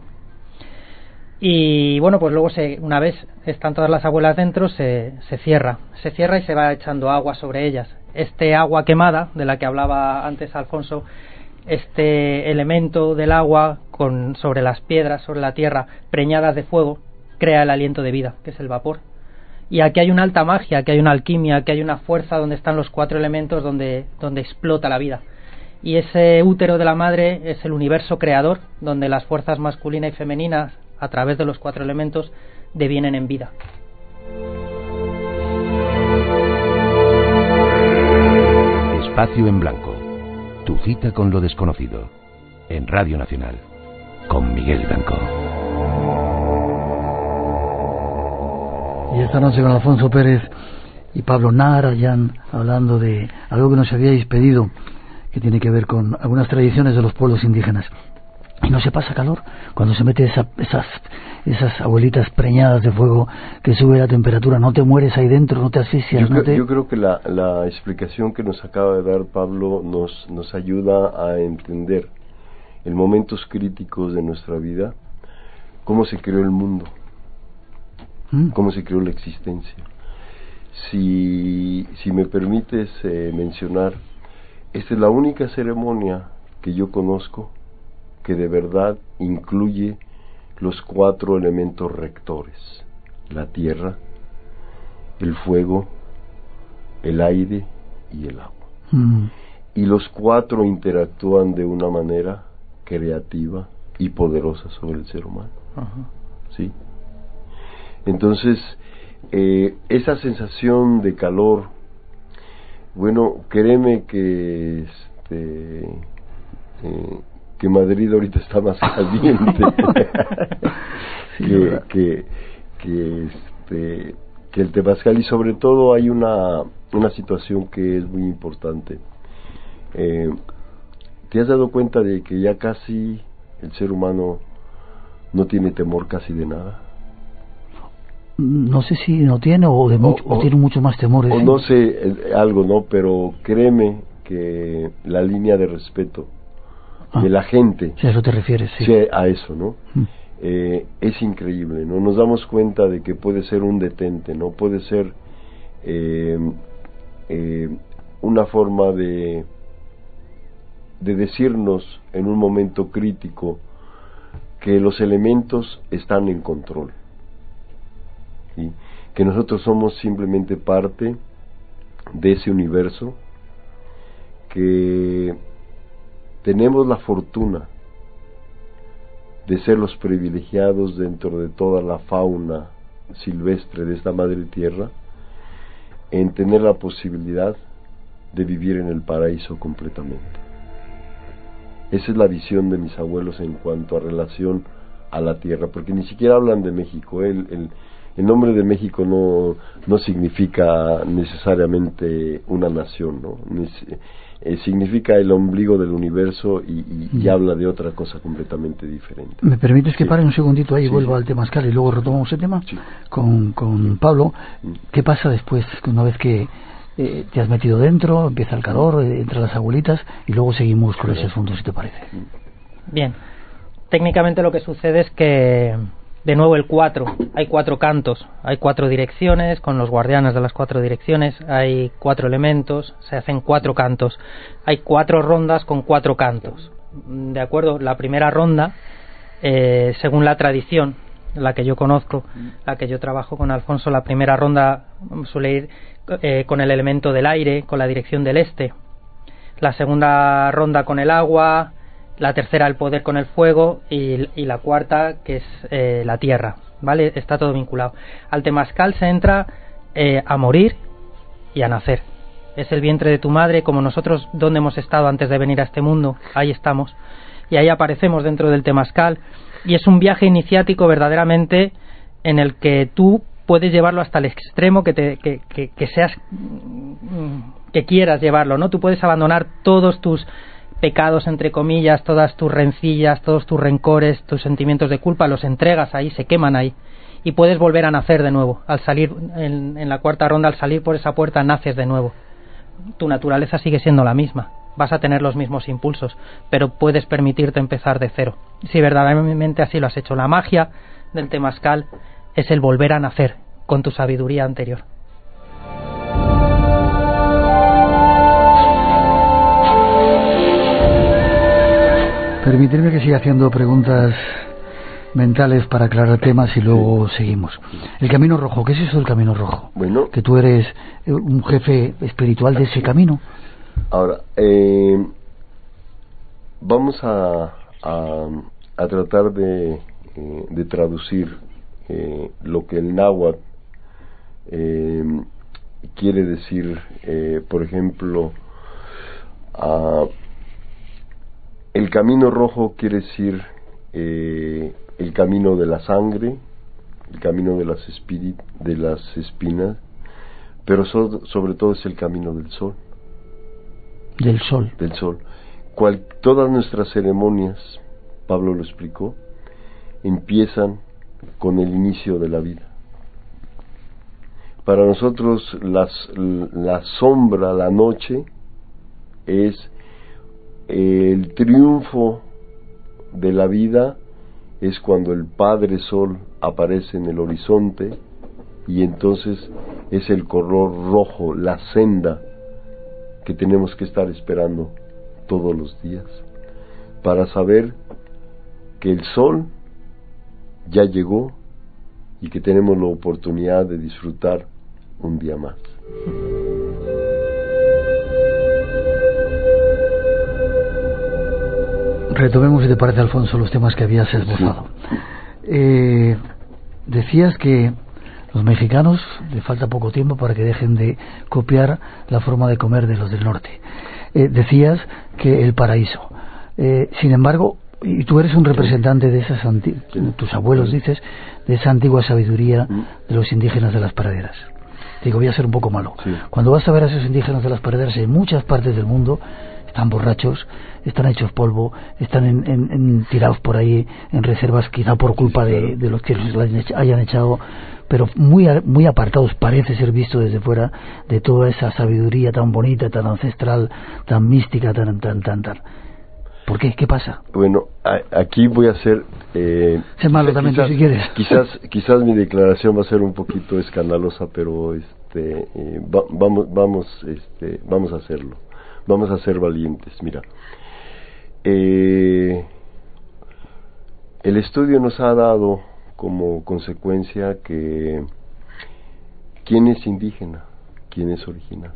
Y bueno, pues luego se, una vez están todas las abuelas dentro, se, se cierra, se cierra y se va echando agua sobre ellas. Este agua quemada, de la que hablaba antes Alfonso, este elemento del agua con, sobre las piedras, sobre la tierra, preñadas de fuego, crea el aliento de vida, que es el vapor. Y aquí hay una alta magia, aquí hay una alquimia, aquí hay una fuerza donde están los cuatro elementos donde, donde explota la vida. Y ese útero de la madre es el universo creador, donde las fuerzas masculinas y femeninas, a través de los cuatro elementos, devienen en vida. Espacio en Blanco. Tu cita con lo desconocido. En Radio Nacional. Con Miguel Blanco. Y esta noche con Alfonso Pérez y Pablo Narayan, hablando de algo que nos habíais pedido, que tiene que ver con algunas tradiciones de los pueblos indígenas. Y no se pasa calor cuando se mete esa, esas esas abuelitas preñadas de fuego, que sube la temperatura. No te mueres ahí dentro, no te asfixias. Yo, no creo, te... yo creo que la, la explicación que nos acaba de dar Pablo nos, nos ayuda a entender en momentos críticos de nuestra vida cómo se creó el mundo, ¿Mm? cómo se creó la existencia. Si, si me permites eh, mencionar, esta es la única ceremonia que yo conozco que de verdad incluye los cuatro elementos rectores: la tierra, el fuego, el aire y el agua. Mm. Y los cuatro interactúan de una manera creativa y poderosa sobre el ser humano. Uh-huh. ¿Sí? Entonces, eh, esa sensación de calor, bueno, créeme que este eh, que Madrid ahorita está más caliente sí, que, que, que, este, que el Temazcal, y sobre todo hay una, una situación que es muy importante. Eh, ¿te has dado cuenta de que ya casi el ser humano no tiene temor casi de nada? No sé si no tiene o, de mucho, o, o tiene mucho más temor. O no sé, eh, algo, ¿no? Pero créeme que la línea de respeto Ah, de la gente, si a eso te refieres, sí. Sí, a eso, ¿no? Mm. Eh, es increíble, ¿no? Nos damos cuenta de que puede ser un detente, ¿no? Puede ser eh, eh, una forma de de decirnos en un momento crítico que los elementos están en control, ¿sí? Que nosotros somos simplemente parte de ese universo, que tenemos la fortuna de ser los privilegiados dentro de toda la fauna silvestre de esta madre tierra, en tener la posibilidad de vivir en el paraíso completamente. Esa es la visión de mis abuelos en cuanto a relación a la tierra, porque ni siquiera hablan de México. El, el, el nombre de México no, no significa necesariamente una nación, ¿no? Ni, Eh, significa el ombligo del universo y, y, y habla de otra cosa completamente diferente. ¿Me permites que sí. pare un segundito ahí y sí, vuelva sí. al Temazcal y luego retomamos ese tema sí. con, con Pablo? ¿Qué pasa después, una vez que eh, te has metido dentro, empieza el calor, eh, entran las abuelitas y luego seguimos con sí. ese asunto, si te parece? Bien, técnicamente lo que sucede es que de nuevo el cuatro, hay cuatro cantos, hay cuatro direcciones con los guardianes de las cuatro direcciones, hay cuatro elementos, se hacen cuatro cantos, hay cuatro rondas con cuatro cantos, de acuerdo. La primera ronda, eh, según la tradición, la que yo conozco, la que yo trabajo con Alfonso, la primera ronda suele ir eh, con el elemento del aire, con la dirección del este, la segunda ronda con el agua, la tercera el poder con el fuego y, y la cuarta que es eh, la tierra, ¿vale? Está todo vinculado. Al Temazcal se entra eh, a morir y a nacer. Es el vientre de tu madre, como nosotros donde hemos estado antes de venir a este mundo, ahí estamos. y ahí aparecemos dentro del Temazcal, y es un viaje iniciático verdaderamente en el que tú puedes llevarlo hasta el extremo que te que, que, que seas que quieras llevarlo, ¿no? Tú puedes abandonar todos tus pecados, entre comillas, todas tus rencillas, todos tus rencores, tus sentimientos de culpa, los entregas ahí, se queman ahí, y puedes volver a nacer de nuevo. Al salir en, en la cuarta ronda, al salir por esa puerta, naces de nuevo. Tu naturaleza sigue siendo la misma, vas a tener los mismos impulsos, pero puedes permitirte empezar de cero, si verdaderamente así lo has hecho. La magia del Temazcal es el volver a nacer con tu sabiduría anterior. Permitirme que siga haciendo preguntas mentales para aclarar temas y luego sí. seguimos. El Camino Rojo, ¿qué es eso del Camino Rojo? Bueno, que tú eres un jefe espiritual de ese camino. Ahora, eh, vamos a, a, a tratar de, eh, de traducir eh, lo que el náhuatl eh, quiere decir, eh, por ejemplo, uh, el camino rojo quiere decir eh, el camino de la sangre, el camino de las, espirit, de las espinas, pero so, sobre todo es el camino del sol. Del sol. Del sol. Cual, todas nuestras ceremonias, Pablo lo explicó, empiezan con el inicio de la vida. Para nosotros las, la sombra, la noche, es el triunfo de la vida, es cuando el Padre Sol aparece en el horizonte, y entonces es el color rojo, la senda que tenemos que estar esperando todos los días para saber que el sol ya llegó y que tenemos la oportunidad de disfrutar un día más. Retomemos, si te parece, Alfonso, los temas que habías esbozado. Sí. Eh, decías que los mexicanos le falta poco tiempo para que dejen de copiar la forma de comer de los del norte. Eh, decías que el paraíso. Eh, sin embargo, y tú eres un representante de esas anti- tus abuelos dices, de esa antigua sabiduría de los indígenas de las praderas. Digo, voy a ser un poco malo. Sí. Cuando vas a ver a esos indígenas de las praderas en muchas partes del mundo, están borrachos, están hechos polvo, están en, en, en tirados por ahí en reservas, quizá por culpa de, de los que los hayan echado, pero muy muy apartados, parece ser visto desde fuera, de toda esa sabiduría tan bonita, tan ancestral, tan mística, tan tan tan tan. ¿Por qué? ¿Qué pasa? Bueno, a, aquí voy a hacer... Eh, sé malo también, quizás, si quieres. Quizás, quizás mi declaración va a ser un poquito escandalosa, pero este, eh, va, vamos, vamos, este, vamos a hacerlo. Vamos a ser valientes. Mira, eh, el estudio nos ha dado como consecuencia que ¿quién es indígena? ¿Quién es original?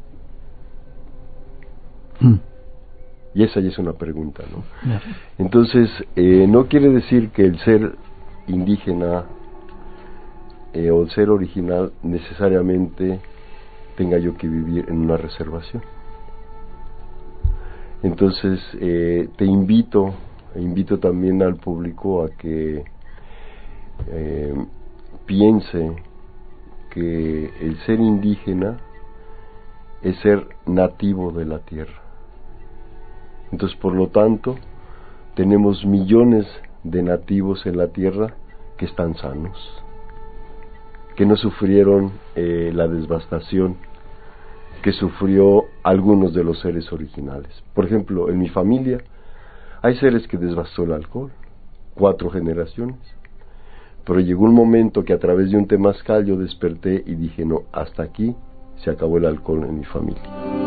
Mm. Y esa ya es una pregunta, ¿no? Yeah. Entonces, eh, no quiere decir que el ser indígena eh, o el ser original necesariamente tenga yo que vivir en una reservación. Entonces, eh, te invito, e invito también al público a que eh, piense que el ser indígena es ser nativo de la tierra. Entonces, por lo tanto, tenemos millones de nativos en la tierra que están sanos, que no sufrieron eh, la devastación que sufrió algunos de los seres originales. Por ejemplo, en mi familia hay seres que devastó el alcohol, cuatro generaciones, pero llegó un momento que a través de un temazcal yo desperté y dije, no, hasta aquí se acabó el alcohol en mi familia.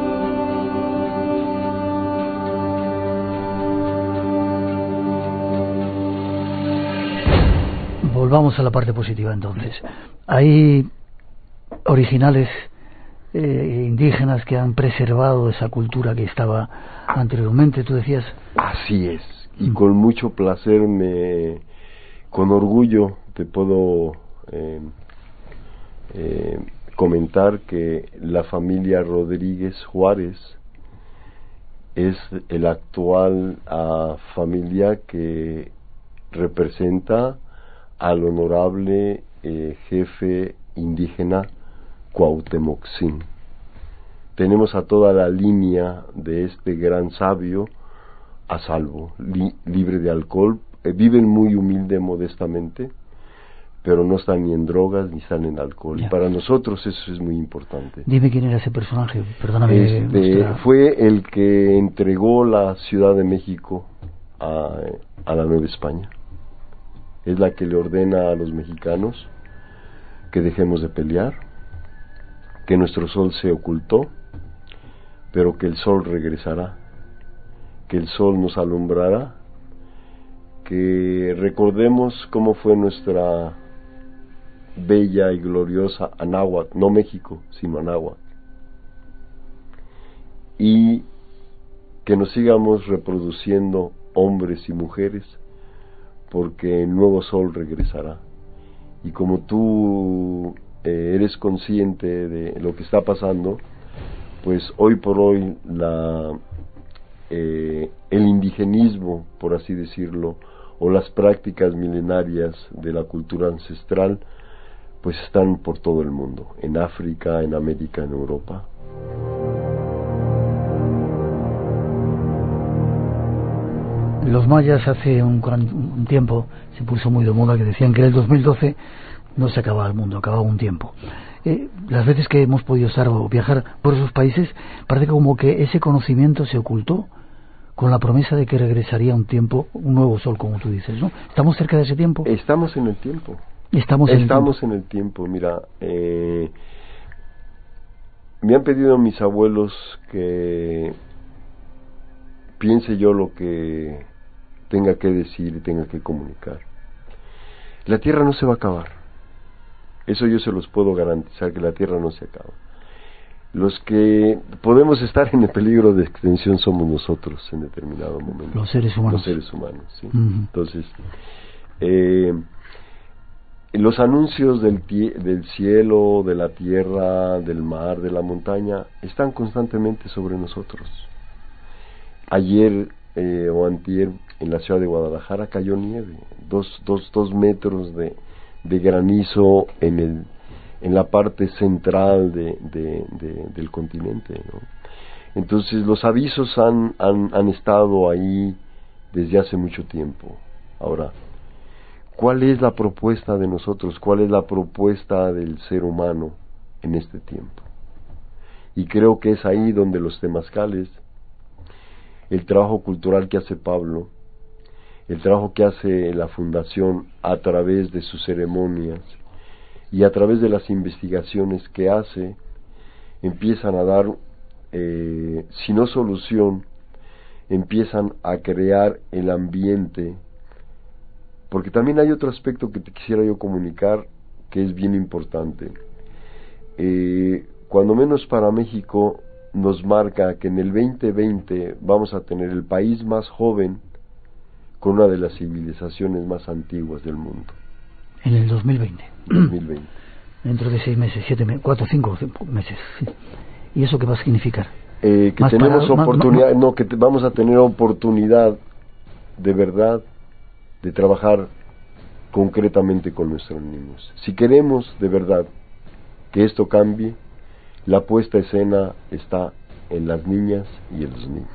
Volvamos a la parte positiva entonces. Hay originales eh, indígenas que han preservado esa cultura que estaba anteriormente, tú decías. Así es, y mm. con mucho placer, me, con orgullo te puedo eh, eh, comentar que la familia Rodríguez Juárez es el actual uh, familia que representa al honorable eh, jefe indígena Cuauhtémoc Sin. Tenemos a toda la línea de este gran sabio a salvo, li, libre de alcohol, eh, viven muy humilde, modestamente, pero no están ni en drogas ni están en alcohol. Ya. Y para nosotros eso es muy importante. Dime quién era ese personaje, perdóname. Este, nuestra... Fue el que entregó la Ciudad de México a, a la Nueva España. Es la que le ordena a los mexicanos que dejemos de pelear, que nuestro sol se ocultó, pero que el sol regresará, que el sol nos alumbrará, que recordemos cómo fue nuestra bella y gloriosa Anáhuac, no México, sino Anáhuac, y que nos sigamos reproduciendo hombres y mujeres, porque el nuevo sol regresará. Y como tú eh, eres consciente de lo que está pasando, pues hoy por hoy la eh, el indigenismo, por así decirlo, o las prácticas milenarias de la cultura ancestral, pues están por todo el mundo, en África, en América, en Europa. Los mayas hace un, un tiempo se puso muy de moda que decían que en el dos mil doce no se acababa el mundo, acababa un tiempo. Eh, las veces que hemos podido estar o viajar por esos países, parece como que ese conocimiento se ocultó con la promesa de que regresaría un tiempo, un nuevo sol, como tú dices, ¿no? ¿Estamos cerca de ese tiempo? Estamos en el tiempo. Estamos en Estamos el tiempo. en el tiempo. Mira, eh, me han pedido mis abuelos que piense yo lo que tenga que decir y tenga que comunicar. La Tierra no se va a acabar. Eso yo se los puedo garantizar, que la Tierra no se acaba. Los que podemos estar en el peligro de extinción somos nosotros en determinado momento. Los seres humanos. Los seres humanos, ¿sí? Uh-huh. Entonces, eh, los anuncios del, tie- del cielo, de la tierra, del mar, de la montaña, están constantemente sobre nosotros. Ayer eh, o antier en la ciudad de Guadalajara cayó nieve, dos, dos, dos metros de, de granizo en el en la parte central de, de, de, del continente, ¿no? Entonces los avisos han, han, han estado ahí desde hace mucho tiempo. Ahora, ¿cuál es la propuesta de nosotros? ¿Cuál es la propuesta del ser humano en este tiempo? Y creo que es ahí donde los temazcales, el trabajo cultural que hace Pablo, el trabajo que hace la Fundación a través de sus ceremonias y a través de las investigaciones que hace, empiezan a dar, eh, si no solución, empiezan a crear el ambiente. Porque también hay otro aspecto que te quisiera yo comunicar, que es bien importante. Eh, cuando menos para México, nos marca que en el veinte veinte vamos a tener el país más joven con una de las civilizaciones más antiguas del mundo. En el dos mil veinte. dos mil veinte. Dentro de seis meses, siete meses, cuatro, cinco meses. Sí. ¿Y eso qué va a significar? Eh, que tenemos para, oportunidad, más, no, no, que te, vamos a tener oportunidad de verdad de trabajar concretamente con nuestros niños. Si queremos de verdad que esto cambie, la puesta a escena está en las niñas y en los niños.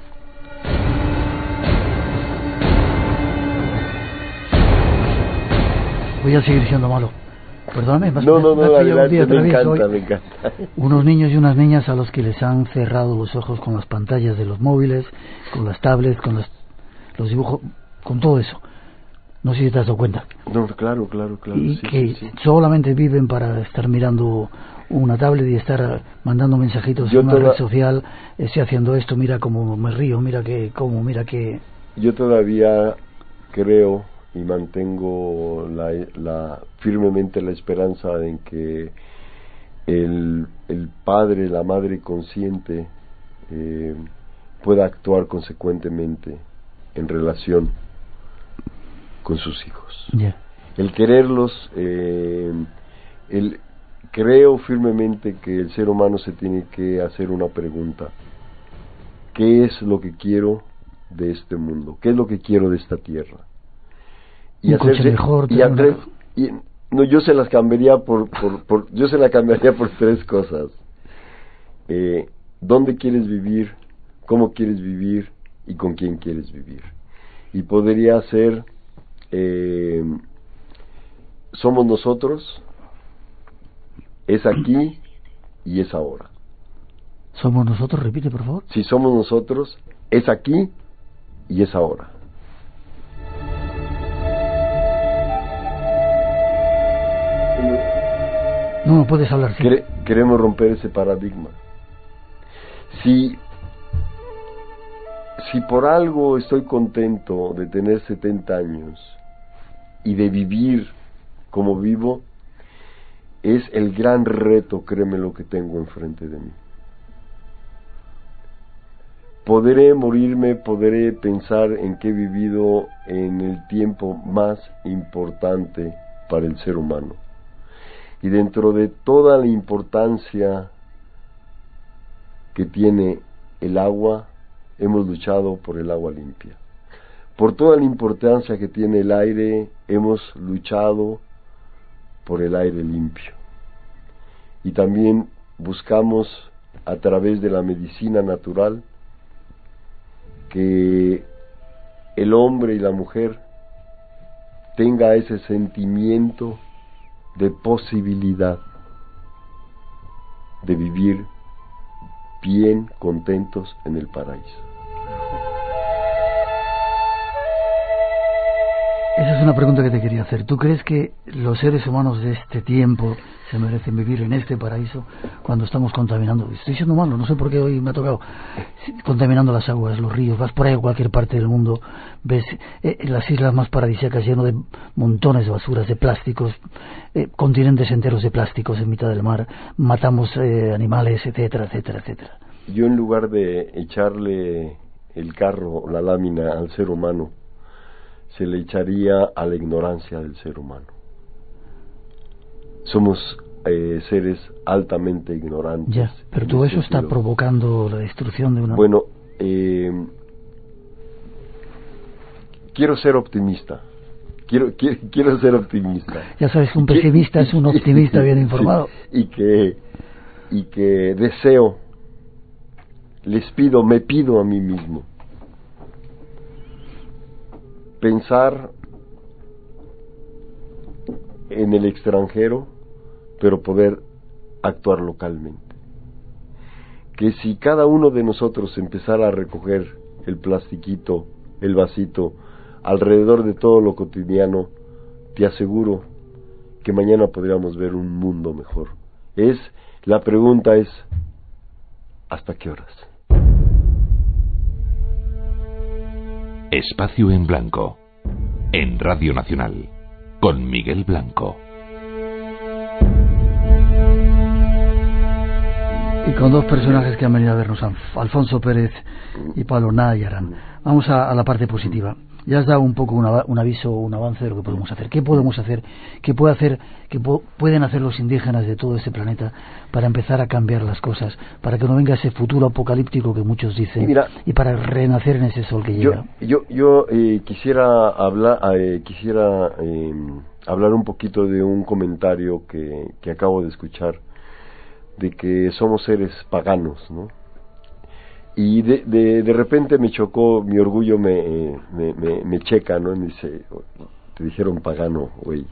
Voy a seguir siendo malo. Perdóname, no, no, no, adelante, me encanta, me encanta. Unos niños y unas niñas a los que les han cerrado los ojos con las pantallas de los móviles, con las tablets, con los, los dibujos, con todo eso. No sé si te has dado cuenta. No, claro, claro, claro. Y sí, que sí, sí. solamente viven para estar mirando una tablet y estar mandando mensajitos Yo en una toda... red social. Estoy haciendo esto, mira cómo me río, mira que, cómo, mira que... Yo todavía creo y mantengo la, la firmemente la esperanza en que el, el padre, la madre consciente eh, pueda actuar consecuentemente en relación con sus hijos. Yeah. El quererlos, eh, el, creo firmemente que el ser humano se tiene que hacer una pregunta: qué es lo que quiero de este mundo, qué es lo que quiero de esta tierra. Y un hacerse, coche mejor, y, atre, y no, yo se las cambiaría por, por, por yo se la cambiaría por tres cosas. Eh, ¿Dónde quieres vivir? ¿Cómo quieres vivir? ¿Y con quién quieres vivir? Y podría ser eh, somos nosotros, es aquí y es ahora. ¿Somos nosotros? Repite, por favor. Si somos nosotros, es aquí y es ahora. No, no puedes hablar. Sí. Quere, queremos romper ese paradigma. Si, si por algo estoy contento de tener setenta años y de vivir como vivo, es el gran reto, créeme, lo que tengo enfrente de mí. Podré morirme, podré pensar en que he vivido en el tiempo más importante para el ser humano. Y dentro de toda la importancia que tiene el agua, hemos luchado por el agua limpia. Por toda la importancia que tiene el aire, hemos luchado por el aire limpio. Y también buscamos, a través de la medicina natural, que el hombre y la mujer tenga ese sentimiento de posibilidad de vivir bien, contentos en el paraíso. Esa es una pregunta que te quería hacer. ¿Tú crees que los seres humanos de este tiempo se merecen vivir en este paraíso cuando estamos contaminando? Estoy siendo malo, no sé por qué hoy me ha tocado. Contaminando las aguas, los ríos, vas por ahí a cualquier parte del mundo, ves eh, las islas más paradisíacas lleno de montones de basuras, de plásticos, eh, continentes enteros de plásticos en mitad del mar, matamos eh, animales, etcétera, etcétera, etcétera. Yo, en lugar de echarle el carro, la lámina al ser humano, se le echaría a la ignorancia del ser humano. Somos eh, seres altamente ignorantes. Ya, pero todo eso está provocando la destrucción de una... Bueno, eh, quiero ser optimista. Quiero, quiero, quiero ser optimista. Ya sabes que un pesimista es un optimista bien informado. Sí, y que, y que deseo, les pido, me pido a mí mismo, pensar en el extranjero, pero poder actuar localmente. Que si cada uno de nosotros empezara a recoger el plastiquito, el vasito, alrededor de todo lo cotidiano, te aseguro que mañana podríamos ver un mundo mejor. Es, la pregunta es, ¿hasta qué horas? Espacio en Blanco, en Radio Nacional, con Miguel Blanco. Y con dos personajes que han venido a vernos, Alfonso Pérez y Pablo Nayaran. Vamos a, a la parte positiva. Ya has dado un poco una, un aviso, un avance de lo que podemos hacer. ¿Qué podemos hacer? ¿Qué puede hacer? ¿Qué po- pueden hacer los indígenas de todo este planeta para empezar a cambiar las cosas, para que no venga ese futuro apocalíptico que muchos dicen, Mira, y para renacer en ese sol que yo, llega? Yo, yo eh, quisiera hablar, eh, quisiera eh, hablar un poquito de un comentario que, que acabo de escuchar, de que somos seres paganos, ¿no? Y de, de, de repente me chocó, mi orgullo me, me, me, me checa, ¿no? Y me dice, te dijeron pagano, güey.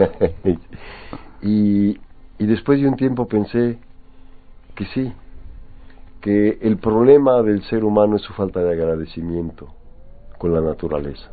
y, y después de un tiempo pensé que sí, que el problema del ser humano es su falta de agradecimiento con la naturaleza.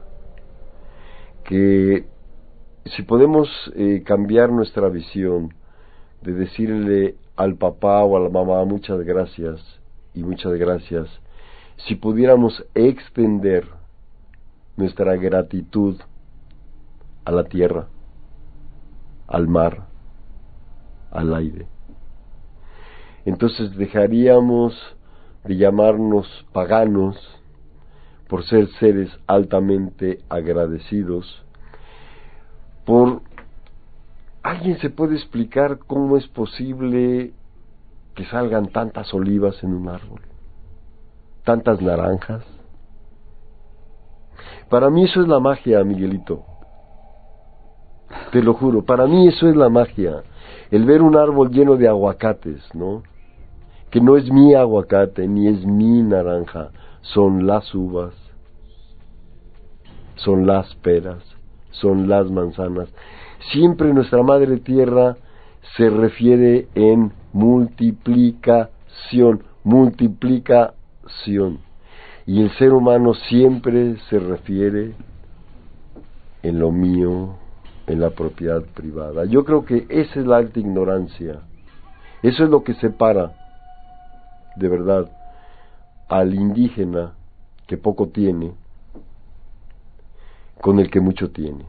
Que si podemos eh, cambiar nuestra visión de decirle al papá o a la mamá muchas gracias, y muchas gracias, si pudiéramos extender nuestra gratitud a la tierra, al mar, al aire, entonces dejaríamos de llamarnos paganos por ser seres altamente agradecidos. Por ¿alguien se puede explicar cómo es posible que salgan tantas olivas en un árbol? tantas naranjas. Para mí eso es la magia, Miguelito. Te lo juro, para mí eso es la magia. El ver un árbol lleno de aguacates, ¿no? Que no es mi aguacate, ni es mi naranja, son las uvas, son las peras, son las manzanas. Siempre nuestra Madre Tierra se refiere en multiplicación, multiplicación. Y el ser humano siempre se refiere en lo mío, en la propiedad privada. Yo creo que esa es la alta ignorancia. Eso es lo que separa, de verdad, al indígena que poco tiene con el que mucho tiene.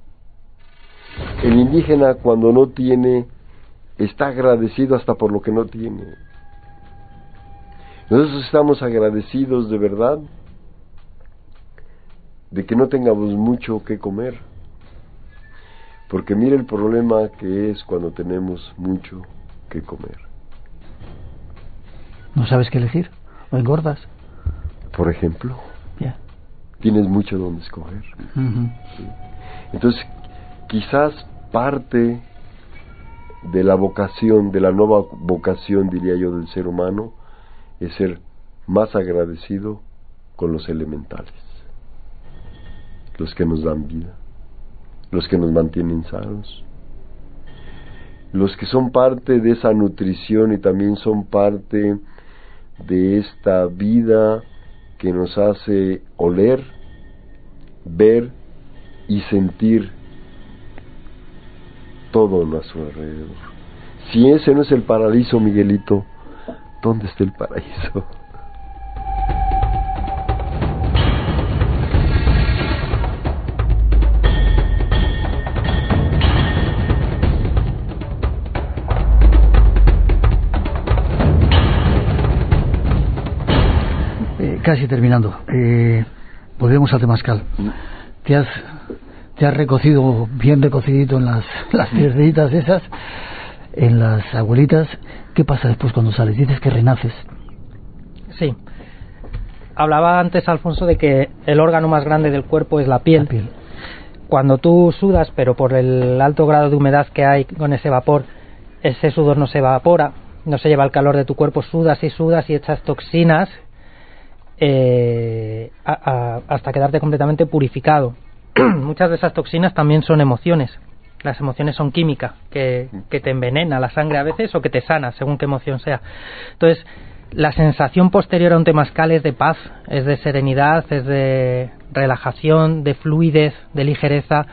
El indígena, cuando no tiene, está agradecido hasta por lo que no tiene. Nosotros estamos agradecidos de verdad de que no tengamos mucho que comer, porque mira el problema que es cuando tenemos mucho que comer. ¿No sabes qué elegir? ¿O engordas? Por ejemplo, yeah. Tienes mucho donde escoger. Uh-huh. ¿Sí? Entonces, quizás parte de la vocación, de la nueva vocación, diría yo, del ser humano, es ser más agradecido con los elementales, los que nos dan vida, los que nos mantienen sanos, los que son parte de esa nutrición y también son parte de esta vida que nos hace oler, ver y sentir todo a nuestro alrededor. Si ese no es el paraíso, Miguelito, ¿dónde está el paraíso? Eh, casi terminando. Eh, volvemos al temazcal. ¿Te has, te has recocido, bien recocidito en las, las piedritas esas, en las abuelitas? ¿Qué pasa después cuando sales? Dices que renaces. Sí. Hablaba antes, Alfonso, de que el órgano más grande del cuerpo es la piel. La piel. Cuando tú sudas, pero por el alto grado de humedad que hay con ese vapor, ese sudor no se evapora, no se lleva el calor de tu cuerpo, sudas y sudas y echas toxinas eh, a, a, hasta quedarte completamente purificado. Muchas de esas toxinas también son emociones. Las emociones son química, que, que te envenena la sangre a veces o que te sana, según qué emoción sea. Entonces, la sensación posterior a un temazcal es de paz, es de serenidad, es de relajación, de fluidez, de ligereza.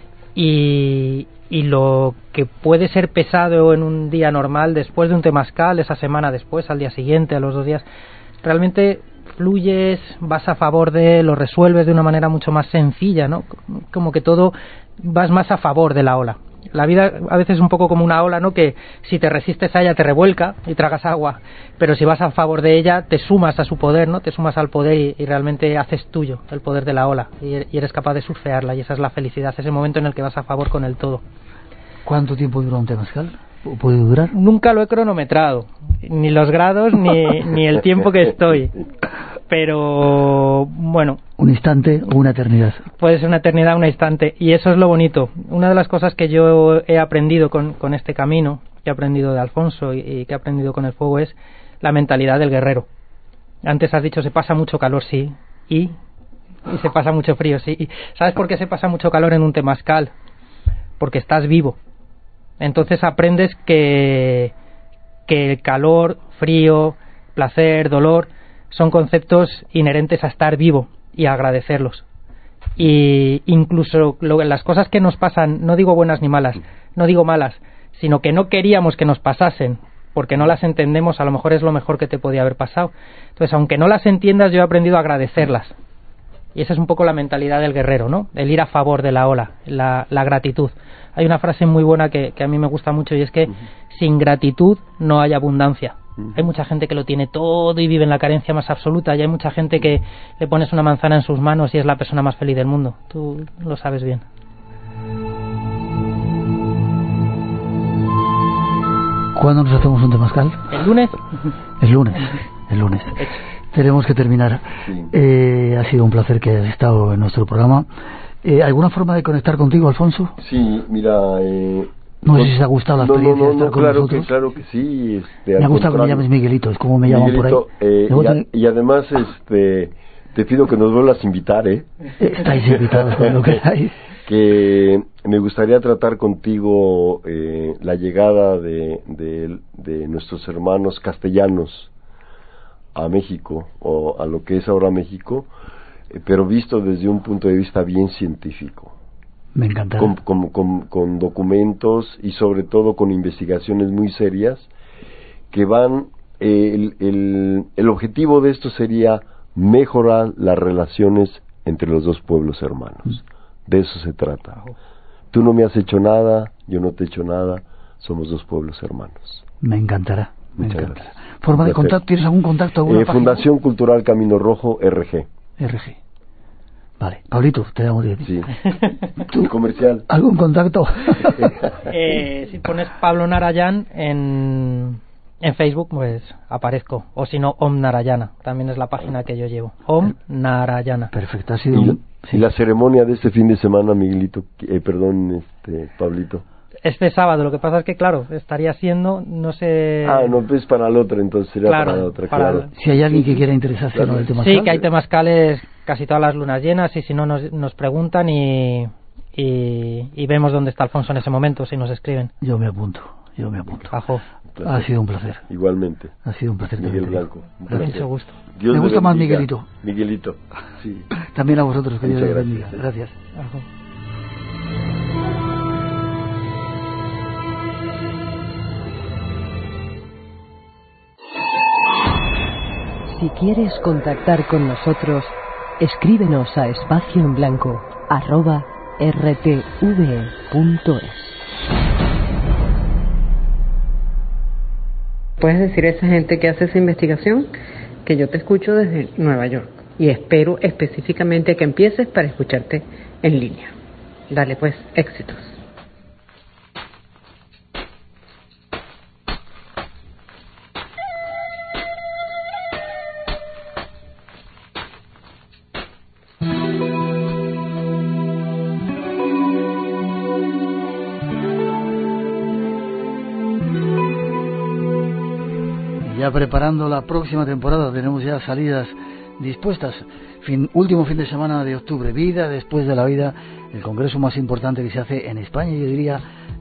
Y, y lo que puede ser pesado en un día normal, después de un temazcal, esa semana después, al día siguiente, a los dos días, realmente fluyes, vas a favor de, lo resuelves de una manera mucho más sencilla, ¿no? Como que todo vas más a favor de la ola. La vida a veces es un poco como una ola, ¿no? Que si te resistes a ella te revuelca y tragas agua, pero si vas a favor de ella te sumas a su poder, ¿no? Te sumas al poder y, y realmente haces tuyo el poder de la ola y, y eres capaz de surfearla, y esa es la felicidad, ese momento en el que vas a favor con el todo. ¿Cuánto tiempo dura un temazcal? ¿Puede durar? Nunca lo he cronometrado, ni los grados ni, ni el tiempo que estoy, pero bueno. ¿Un instante o una eternidad? Puede ser una eternidad o un instante, y eso es lo bonito. Una de las cosas que yo he aprendido con, con este camino, que he aprendido de Alfonso y, y que he aprendido con el fuego, es la mentalidad del guerrero. Antes has dicho, se pasa mucho calor, sí, y, y se pasa mucho frío, sí. Y ¿sabes por qué se pasa mucho calor en un temazcal? Porque estás vivo. Entonces aprendes que, que el calor, frío, placer, dolor son conceptos inherentes a estar vivo y a agradecerlos. Y incluso lo, las cosas que nos pasan, no digo buenas ni malas, no digo malas, sino que no queríamos que nos pasasen porque no las entendemos, a lo mejor es lo mejor que te podía haber pasado. Entonces, aunque no las entiendas, yo he aprendido a agradecerlas. Y esa es un poco la mentalidad del guerrero, ¿no? El ir a favor de la ola, la, la gratitud. Hay una frase muy buena que, que a mí me gusta mucho, y es que uh-huh. sin gratitud no hay abundancia. Uh-huh. Hay mucha gente que lo tiene todo y vive en la carencia más absoluta, y hay mucha gente que le pones una manzana en sus manos y es la persona más feliz del mundo. Tú lo sabes bien. ¿Cuándo nos hacemos un temazcal? ¿El lunes? El lunes, el lunes. Tenemos que terminar. Sí. Eh, ha sido un placer que hayas estado en nuestro programa. Eh, ¿Alguna forma de conectar contigo, Alfonso? Sí, mira... Eh, no sé si te ha gustado la experiencia no, no, no, de estar no, con claro nosotros. Que, claro que sí. Este, me ha gustado que me llames Miguelito, es como me llaman por ahí. Eh, y, a, y además, este, te pido que nos vuelvas a invitar, ¿eh? Estáis invitados cuando queráis. Que me gustaría tratar contigo eh, la llegada de, de, de nuestros hermanos castellanos a México, o a lo que es ahora México, eh, pero visto desde un punto de vista bien científico. Me encanta. Con, con, con, con documentos y sobre todo con investigaciones muy serias que van, eh, el, el, el objetivo de esto sería mejorar las relaciones entre los dos pueblos hermanos. Mm. De eso se trata. Tú no me has hecho nada, yo no te he hecho nada, somos dos pueblos hermanos. Me encantará. Me Muchas encantará. gracias. ¿Forma de contacto? ¿Tienes algún contacto? ¿Alguna eh, Fundación Cultural Camino Rojo, R G. R G. Vale, Pablito, te damos de ti. Sí. ¿Tú? Comercial. ¿Algún contacto? eh, si pones Pablo Narayán en, en Facebook, pues aparezco. O si no, Om Narayana. También es la página que yo llevo. Om Narayana. Perfecto, ha sido y, un... sí. Y la ceremonia de este fin de semana, Miguelito, eh, perdón, este, Pablito. Este sábado, lo que pasa es que, claro, estaría siendo, no sé... Ah, no, pues para la otra, entonces sería claro, para la otra, para claro. Si hay alguien que quiera interesarse claro. en el temazcal. Sí, que hay temazcales casi todas las lunas llenas, y si no nos, nos preguntan y, y, y vemos dónde está Alfonso en ese momento, si nos escriben. Yo me apunto, yo me apunto. Bajo. Ha sido un placer. Igualmente. Ha sido un placer. Miguel Blanco. Mucho gusto. Dios me gusta más Miguelito. Miguelito, sí. También a vosotros, que Dios les bendiga. Gracias. Gracias. Bajo. Si quieres contactar con nosotros, escríbenos a espacio en blanco arroba r t v punto es. Puedes decir a esa gente que hace esa investigación que yo te escucho desde Nueva York y espero específicamente que empieces para escucharte en línea. Dale pues, éxitos. Ya preparando la próxima temporada, tenemos ya salidas dispuestas. Fin, último fin de semana de octubre, vida después de la vida, el congreso más importante que se hace en España, yo diría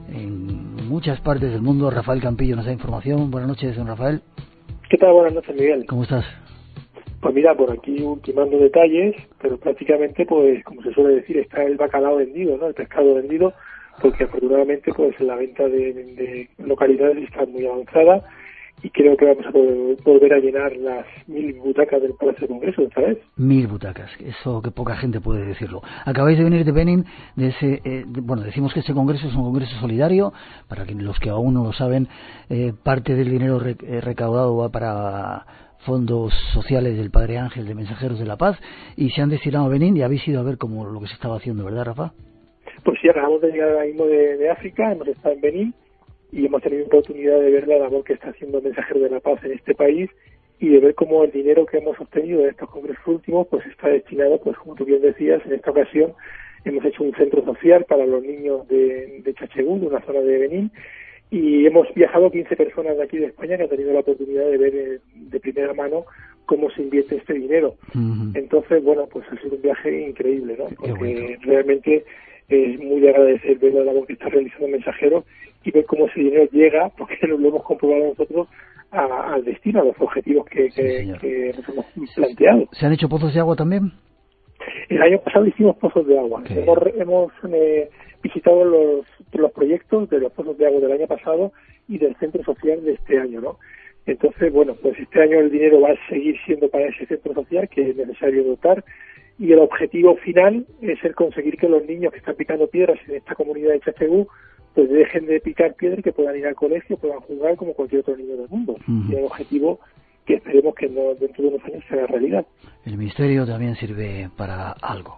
en muchas partes del mundo. Rafael Campillo nos da información. Buenas noches, don Rafael. ¿Qué tal? Buenas noches, Miguel. ¿Cómo estás? Pues mira, por aquí ultimando detalles, pero prácticamente, pues como se suele decir, está el bacalao vendido, ¿no? El pescado vendido, porque afortunadamente pues la venta de, de localidades está muy avanzada. Y creo que vamos a poder volver a llenar las mil butacas del Palacio de Congreso, ¿sabes? Mil butacas, eso que poca gente puede decirlo. Acabáis de venir de Benín, de ese, eh, de, bueno, decimos que este congreso es un congreso solidario, para que los que aún no lo saben, eh, parte del dinero re, eh, recaudado va para fondos sociales del Padre Ángel de Mensajeros de la Paz, y se han destinado a Benín, y habéis ido a ver cómo lo que se estaba haciendo, ¿verdad, Rafa? Pues sí, acabamos de llegar ahora mismo de, de África, hemos estado en Benín, y hemos tenido oportunidad de ver la labor que está haciendo Mensajeros de la Paz en este país y de ver cómo el dinero que hemos obtenido de estos congresos últimos pues está destinado, pues como tú bien decías, en esta ocasión hemos hecho un centro social para los niños de, de Chachegú, de una zona de Benín, y hemos viajado quince personas de aquí de España que han tenido la oportunidad de ver eh, de primera mano cómo se invierte este dinero. Uh-huh. Entonces, bueno, pues ha sido un viaje increíble, ¿no? Porque realmente es muy de agradecer ver la labor que está realizando Mensajeros y ver cómo ese dinero llega, porque lo hemos comprobado nosotros, a, al destino, a los objetivos que, que, sí, que nos hemos planteado. ¿Se han hecho pozos de agua también? El año pasado hicimos pozos de agua. Okay. Hemos, hemos eh, visitado los, los proyectos de los pozos de agua del año pasado y del centro social de este año, ¿no? Entonces, bueno, pues este año el dinero va a seguir siendo para ese centro social que es necesario dotar, y el objetivo final es el conseguir que los niños que están picando piedras en esta comunidad de Chachegú pues dejen de picar piedra y que puedan ir al colegio, puedan jugar como cualquier otro niño del mundo. Uh-huh. Y el objetivo que esperemos que no, dentro de unos años sea realidad. El misterio también sirve para algo.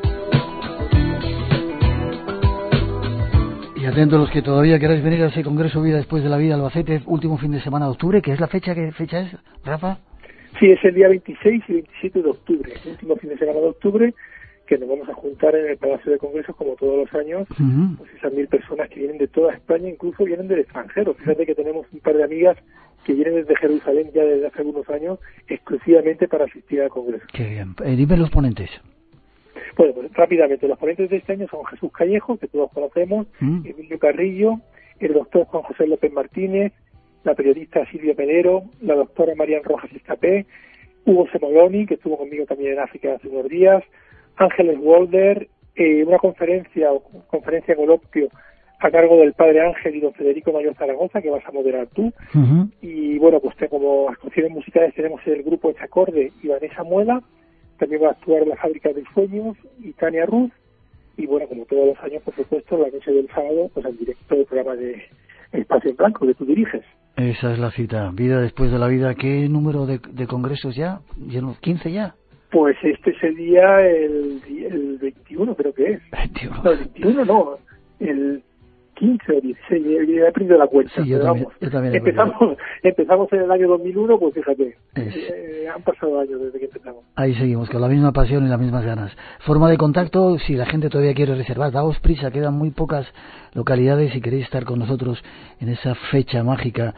Y atentos los que todavía queráis venir a ese Congreso Vida Después de la Vida Albacete, último fin de semana de octubre, que es la fecha, ¿qué fecha es, Rafa? Sí, es el día veintiséis y veintisiete de octubre, el último fin de semana de octubre, que nos vamos a juntar en el Palacio de Congresos como todos los años, uh-huh. pues esas mil personas que vienen de toda España, incluso vienen del extranjero. Fíjate que tenemos un par de amigas que vienen desde Jerusalén ya desde hace algunos años, exclusivamente para asistir al Congreso. Qué bien. Eh, dime los ponentes. Bueno, pues rápidamente, los ponentes de este año son Jesús Callejo, que todos conocemos, uh-huh. Emilio Carrillo, el doctor Juan José López Martínez, la periodista Silvia Pelero, la doctora Marian Rojas Estapé, Hugo Semoloni, que estuvo conmigo también en África hace unos días, Ángeles Walder, eh, una conferencia o conferencia coloquio a cargo del padre Ángel y don Federico Mayor Zaragoza, que vas a moderar tú. Uh-huh. Y bueno, pues te, como actuaciones musicales tenemos el grupo Echacorde y Vanessa Muela, también va a actuar la Fábrica de Sueños y Tania Ruz, y bueno, como todos los años, por supuesto, la noche del sábado, pues al directo del programa de Espacio en Blanco, que tú diriges. Esa es la cita, Vida después de la vida. ¿Qué número de, de congresos ya? ¿quince ya? Pues este sería el, el veintiuno, creo que es. veintiuno. No, el veintiuno no, el quince o dieciséis, he perdido la cuenta. Sí, yo también, vamos, yo también empezamos, empezamos en el año dos mil uno, pues fíjate, eh, han pasado años desde que empezamos. Ahí seguimos, con la misma pasión y las mismas ganas. Forma de contacto, si la gente todavía quiere reservar, daos prisa, quedan muy pocas localidades si queréis estar con nosotros en esa fecha mágica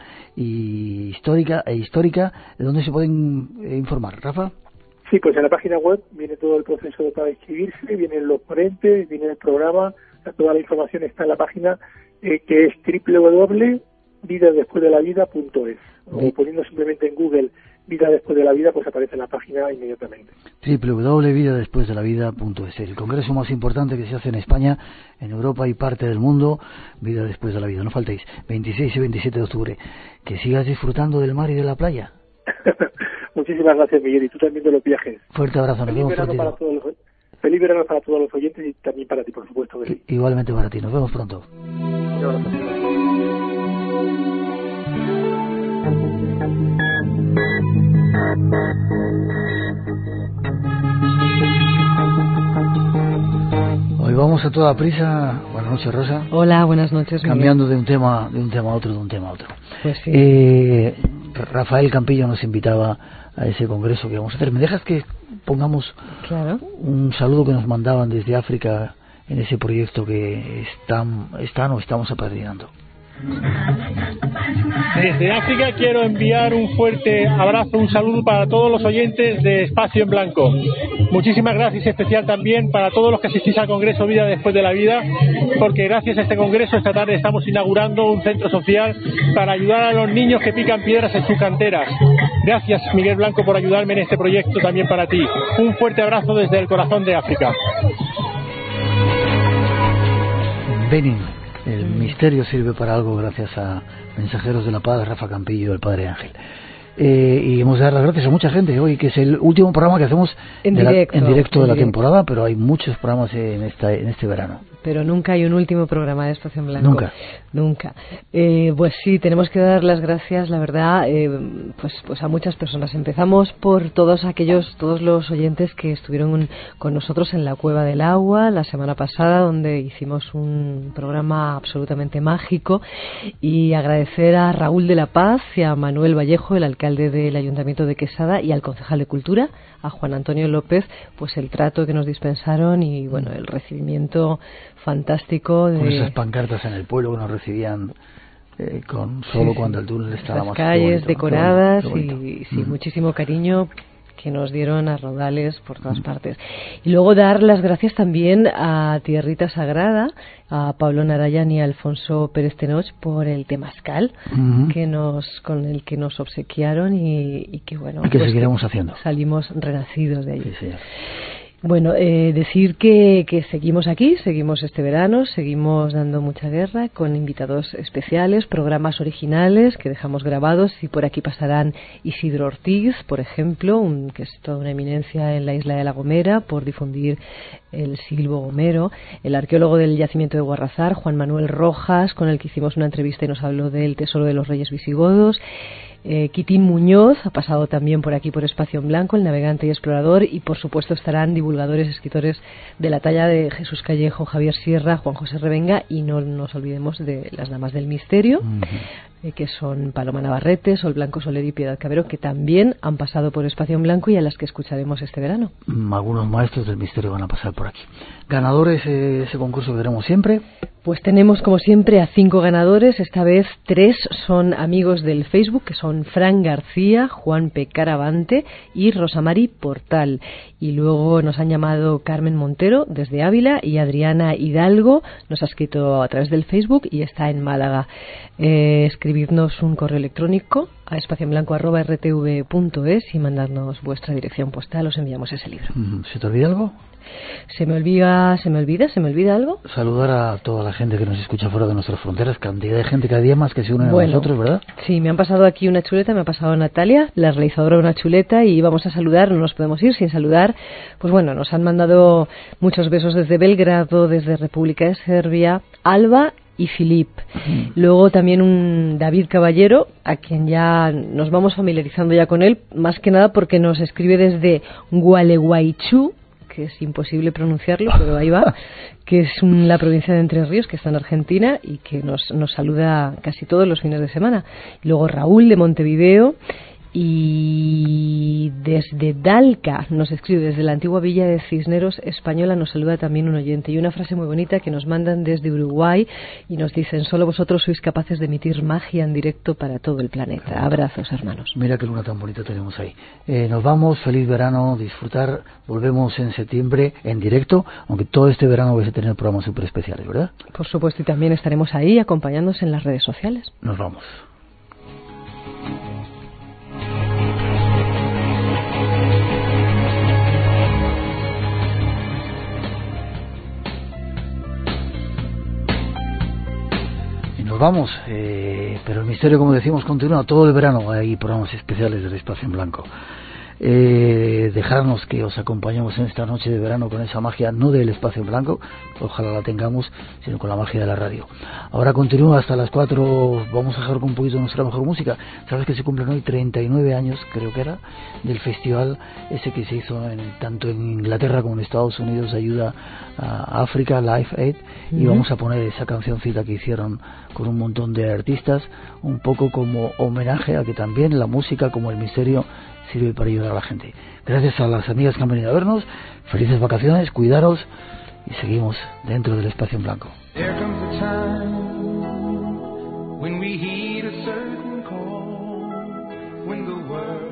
y histórica e histórica. ¿De dónde se pueden eh, informar, Rafa? Sí, pues en la página web viene todo el proceso para inscribirse, vienen los ponentes, viene el programa, toda la información está en la página eh, que es doble u doble u doble u punto vida después de la vida punto es. O poniendo simplemente en Google Vida después de la vida, pues aparece en la página inmediatamente. doble u doble u doble u punto vida después de la vida punto es, el congreso más importante que se hace en España, en Europa y parte del mundo. Vida después de la vida, no faltéis, veintiséis y veintisiete de octubre. Que sigas disfrutando del mar y de la playa. Muchísimas gracias, Miguel, y tú también de los viajes. Fuerte abrazo, nos vemos pronto. Para todos los, feliz verano para todos los oyentes y también para ti, por supuesto. Que sí. Igualmente para ti, nos vemos pronto. Un abrazo. Hoy vamos a toda prisa. Buenas noches, Rosa. Hola, buenas noches. Cambiando de un tema, de un tema a otro, de un tema a otro. Pues sí. Eh, Rafael Campillo nos invitaba a ese congreso que vamos a hacer. ¿Me dejas que pongamos claro. un saludo que nos mandaban desde África en ese proyecto que están, están o estamos apadrinando? Desde África quiero enviar un fuerte abrazo, un saludo para todos los oyentes de Espacio en Blanco. Muchísimas gracias, especial también para todos los que asistís al Congreso Vida después de la vida, porque gracias a este congreso esta tarde estamos inaugurando un centro social para ayudar a los niños que pican piedras en sus canteras. Gracias, Miguel Blanco, por ayudarme en este proyecto, también para ti. Un fuerte abrazo desde el corazón de África. Benin. El misterio sirve para algo gracias a Mensajeros de la Paz, Rafa Campillo y el Padre Ángel. Eh, y hemos de dar las gracias a mucha gente hoy, que es el último programa que hacemos en de directo, la, en directo en de la directo. temporada, pero hay muchos programas en, esta, en este verano. Pero nunca hay un último programa de Espacio en Blanco. Nunca. Nunca. Eh, pues sí, tenemos que dar las gracias, la verdad, eh, pues, pues a muchas personas. Empezamos por todos aquellos, todos los oyentes que estuvieron con nosotros en la Cueva del Agua la semana pasada, donde hicimos un programa absolutamente mágico, y agradecer a Raúl de la Paz y a Manuel Vallejo, el alcalde del Ayuntamiento de Quesada, y al concejal de Cultura, a Juan Antonio López, pues el trato que nos dispensaron y bueno, el recibimiento fantástico de... Con esas pancartas en el pueblo que nos recibían eh, con solo sí, cuando el túnel estaba las más calles bonito, decoradas qué bonito, qué bonito. y sí, mm. muchísimo cariño que nos dieron a raudales por todas mm. partes. Y luego dar las gracias también a Tierrita Sagrada, a Pablo Narayan y a Alfonso Pérez Tenoch por el temazcal mm-hmm. que nos con el que nos obsequiaron y, y que bueno, y que pues seguiremos haciendo. Salimos renacidos de allí. Sí, sí. Bueno, eh, decir que, que seguimos aquí, seguimos este verano, seguimos dando mucha guerra con invitados especiales, programas originales que dejamos grabados, y por aquí pasarán Isidro Ortiz, por ejemplo, un, que es toda una eminencia en la isla de La Gomera por difundir el silbo gomero, el arqueólogo del yacimiento de Guarrazar, Juan Manuel Rojas, con el que hicimos una entrevista y nos habló del tesoro de los reyes visigodos. Eh, Quitín Muñoz ha pasado también por aquí por Espacio en Blanco, el navegante y explorador, y por supuesto estarán divulgadores, escritores de la talla de Jesús Callejo, Javier Sierra, Juan José Revenga, y no nos olvidemos de las Damas del Misterio. Uh-huh. eh, que son Paloma Navarrete, Sol Blanco Soler y Piedad Cabero, que también han pasado por Espacio en Blanco y a las que escucharemos este verano. Mm, algunos maestros del misterio van a pasar por aquí. Ganadores de ese concurso que tenemos siempre. Pues tenemos, como siempre, a cinco ganadores. Esta vez tres son amigos del Facebook, que son Fran García, Juan P. Caravante y Rosamari Portal. Y luego nos han llamado Carmen Montero, desde Ávila, y Adriana Hidalgo nos ha escrito a través del Facebook y está en Málaga. Eh, escribidnos un correo electrónico a espacioenblanco arroba r t v punto es y mandadnos vuestra dirección postal. Os enviamos ese libro. ¿Se te olvida algo? Se me olvida, se me olvida, se me olvida algo. Saludar a toda la gente que nos escucha fuera de nuestras fronteras, cantidad de gente cada día más que se unen bueno, a nosotros, ¿verdad? Sí, me han pasado aquí una chuleta, me ha pasado Natalia, la realizadora de una chuleta, y vamos a saludar, no nos podemos ir sin saludar. Pues bueno, nos han mandado muchos besos desde Belgrado, desde República de Serbia, Alba y Filip. Mm. Luego también un David Caballero, a quien ya nos vamos familiarizando ya con él, más que nada porque nos escribe desde Gualeguaychú, que es imposible pronunciarlo, pero ahí va, que es un, la provincia de Entre Ríos, que está en Argentina y que nos, nos saluda casi todos los fines de semana. Y luego Raúl de Montevideo, y desde Dalca nos escribe, desde la antigua villa de Cisneros Española, nos saluda también un oyente. Y una frase muy bonita que nos mandan desde Uruguay y nos dicen: solo vosotros sois capaces de emitir magia en directo para todo el planeta. Abrazos, hermanos. Mira qué luna tan bonita tenemos ahí. Eh, nos vamos, feliz verano, disfrutar. Volvemos en septiembre en directo, aunque todo este verano vais a tener programas súper especiales, ¿verdad? Por supuesto, y también estaremos ahí acompañándonos en las redes sociales. Nos vamos. Vamos, eh, pero el misterio, como decimos, continúa todo el verano. Hay programas especiales del Espacio en Blanco. Eh, dejarnos que os acompañemos en esta noche de verano con esa magia, no del Espacio en Blanco, ojalá la tengamos, sino con la magia de la radio. Ahora continúa hasta las cuatro. Vamos a dejar con un poquito de nuestra mejor música. Sabes que se cumplen hoy treinta y nueve años, creo que era, del festival ese que se hizo en, tanto en Inglaterra como en Estados Unidos, ayuda a África, Life Aid, uh-huh. Y vamos a poner esa cancioncita que hicieron con un montón de artistas, un poco como homenaje a que también la música, como el misterio, sirve para ayudar a la gente. Gracias a las amigas que han venido a vernos, felices vacaciones, cuidaros, y seguimos dentro del Espacio en Blanco. There comes a time when we heed a certain call, when the world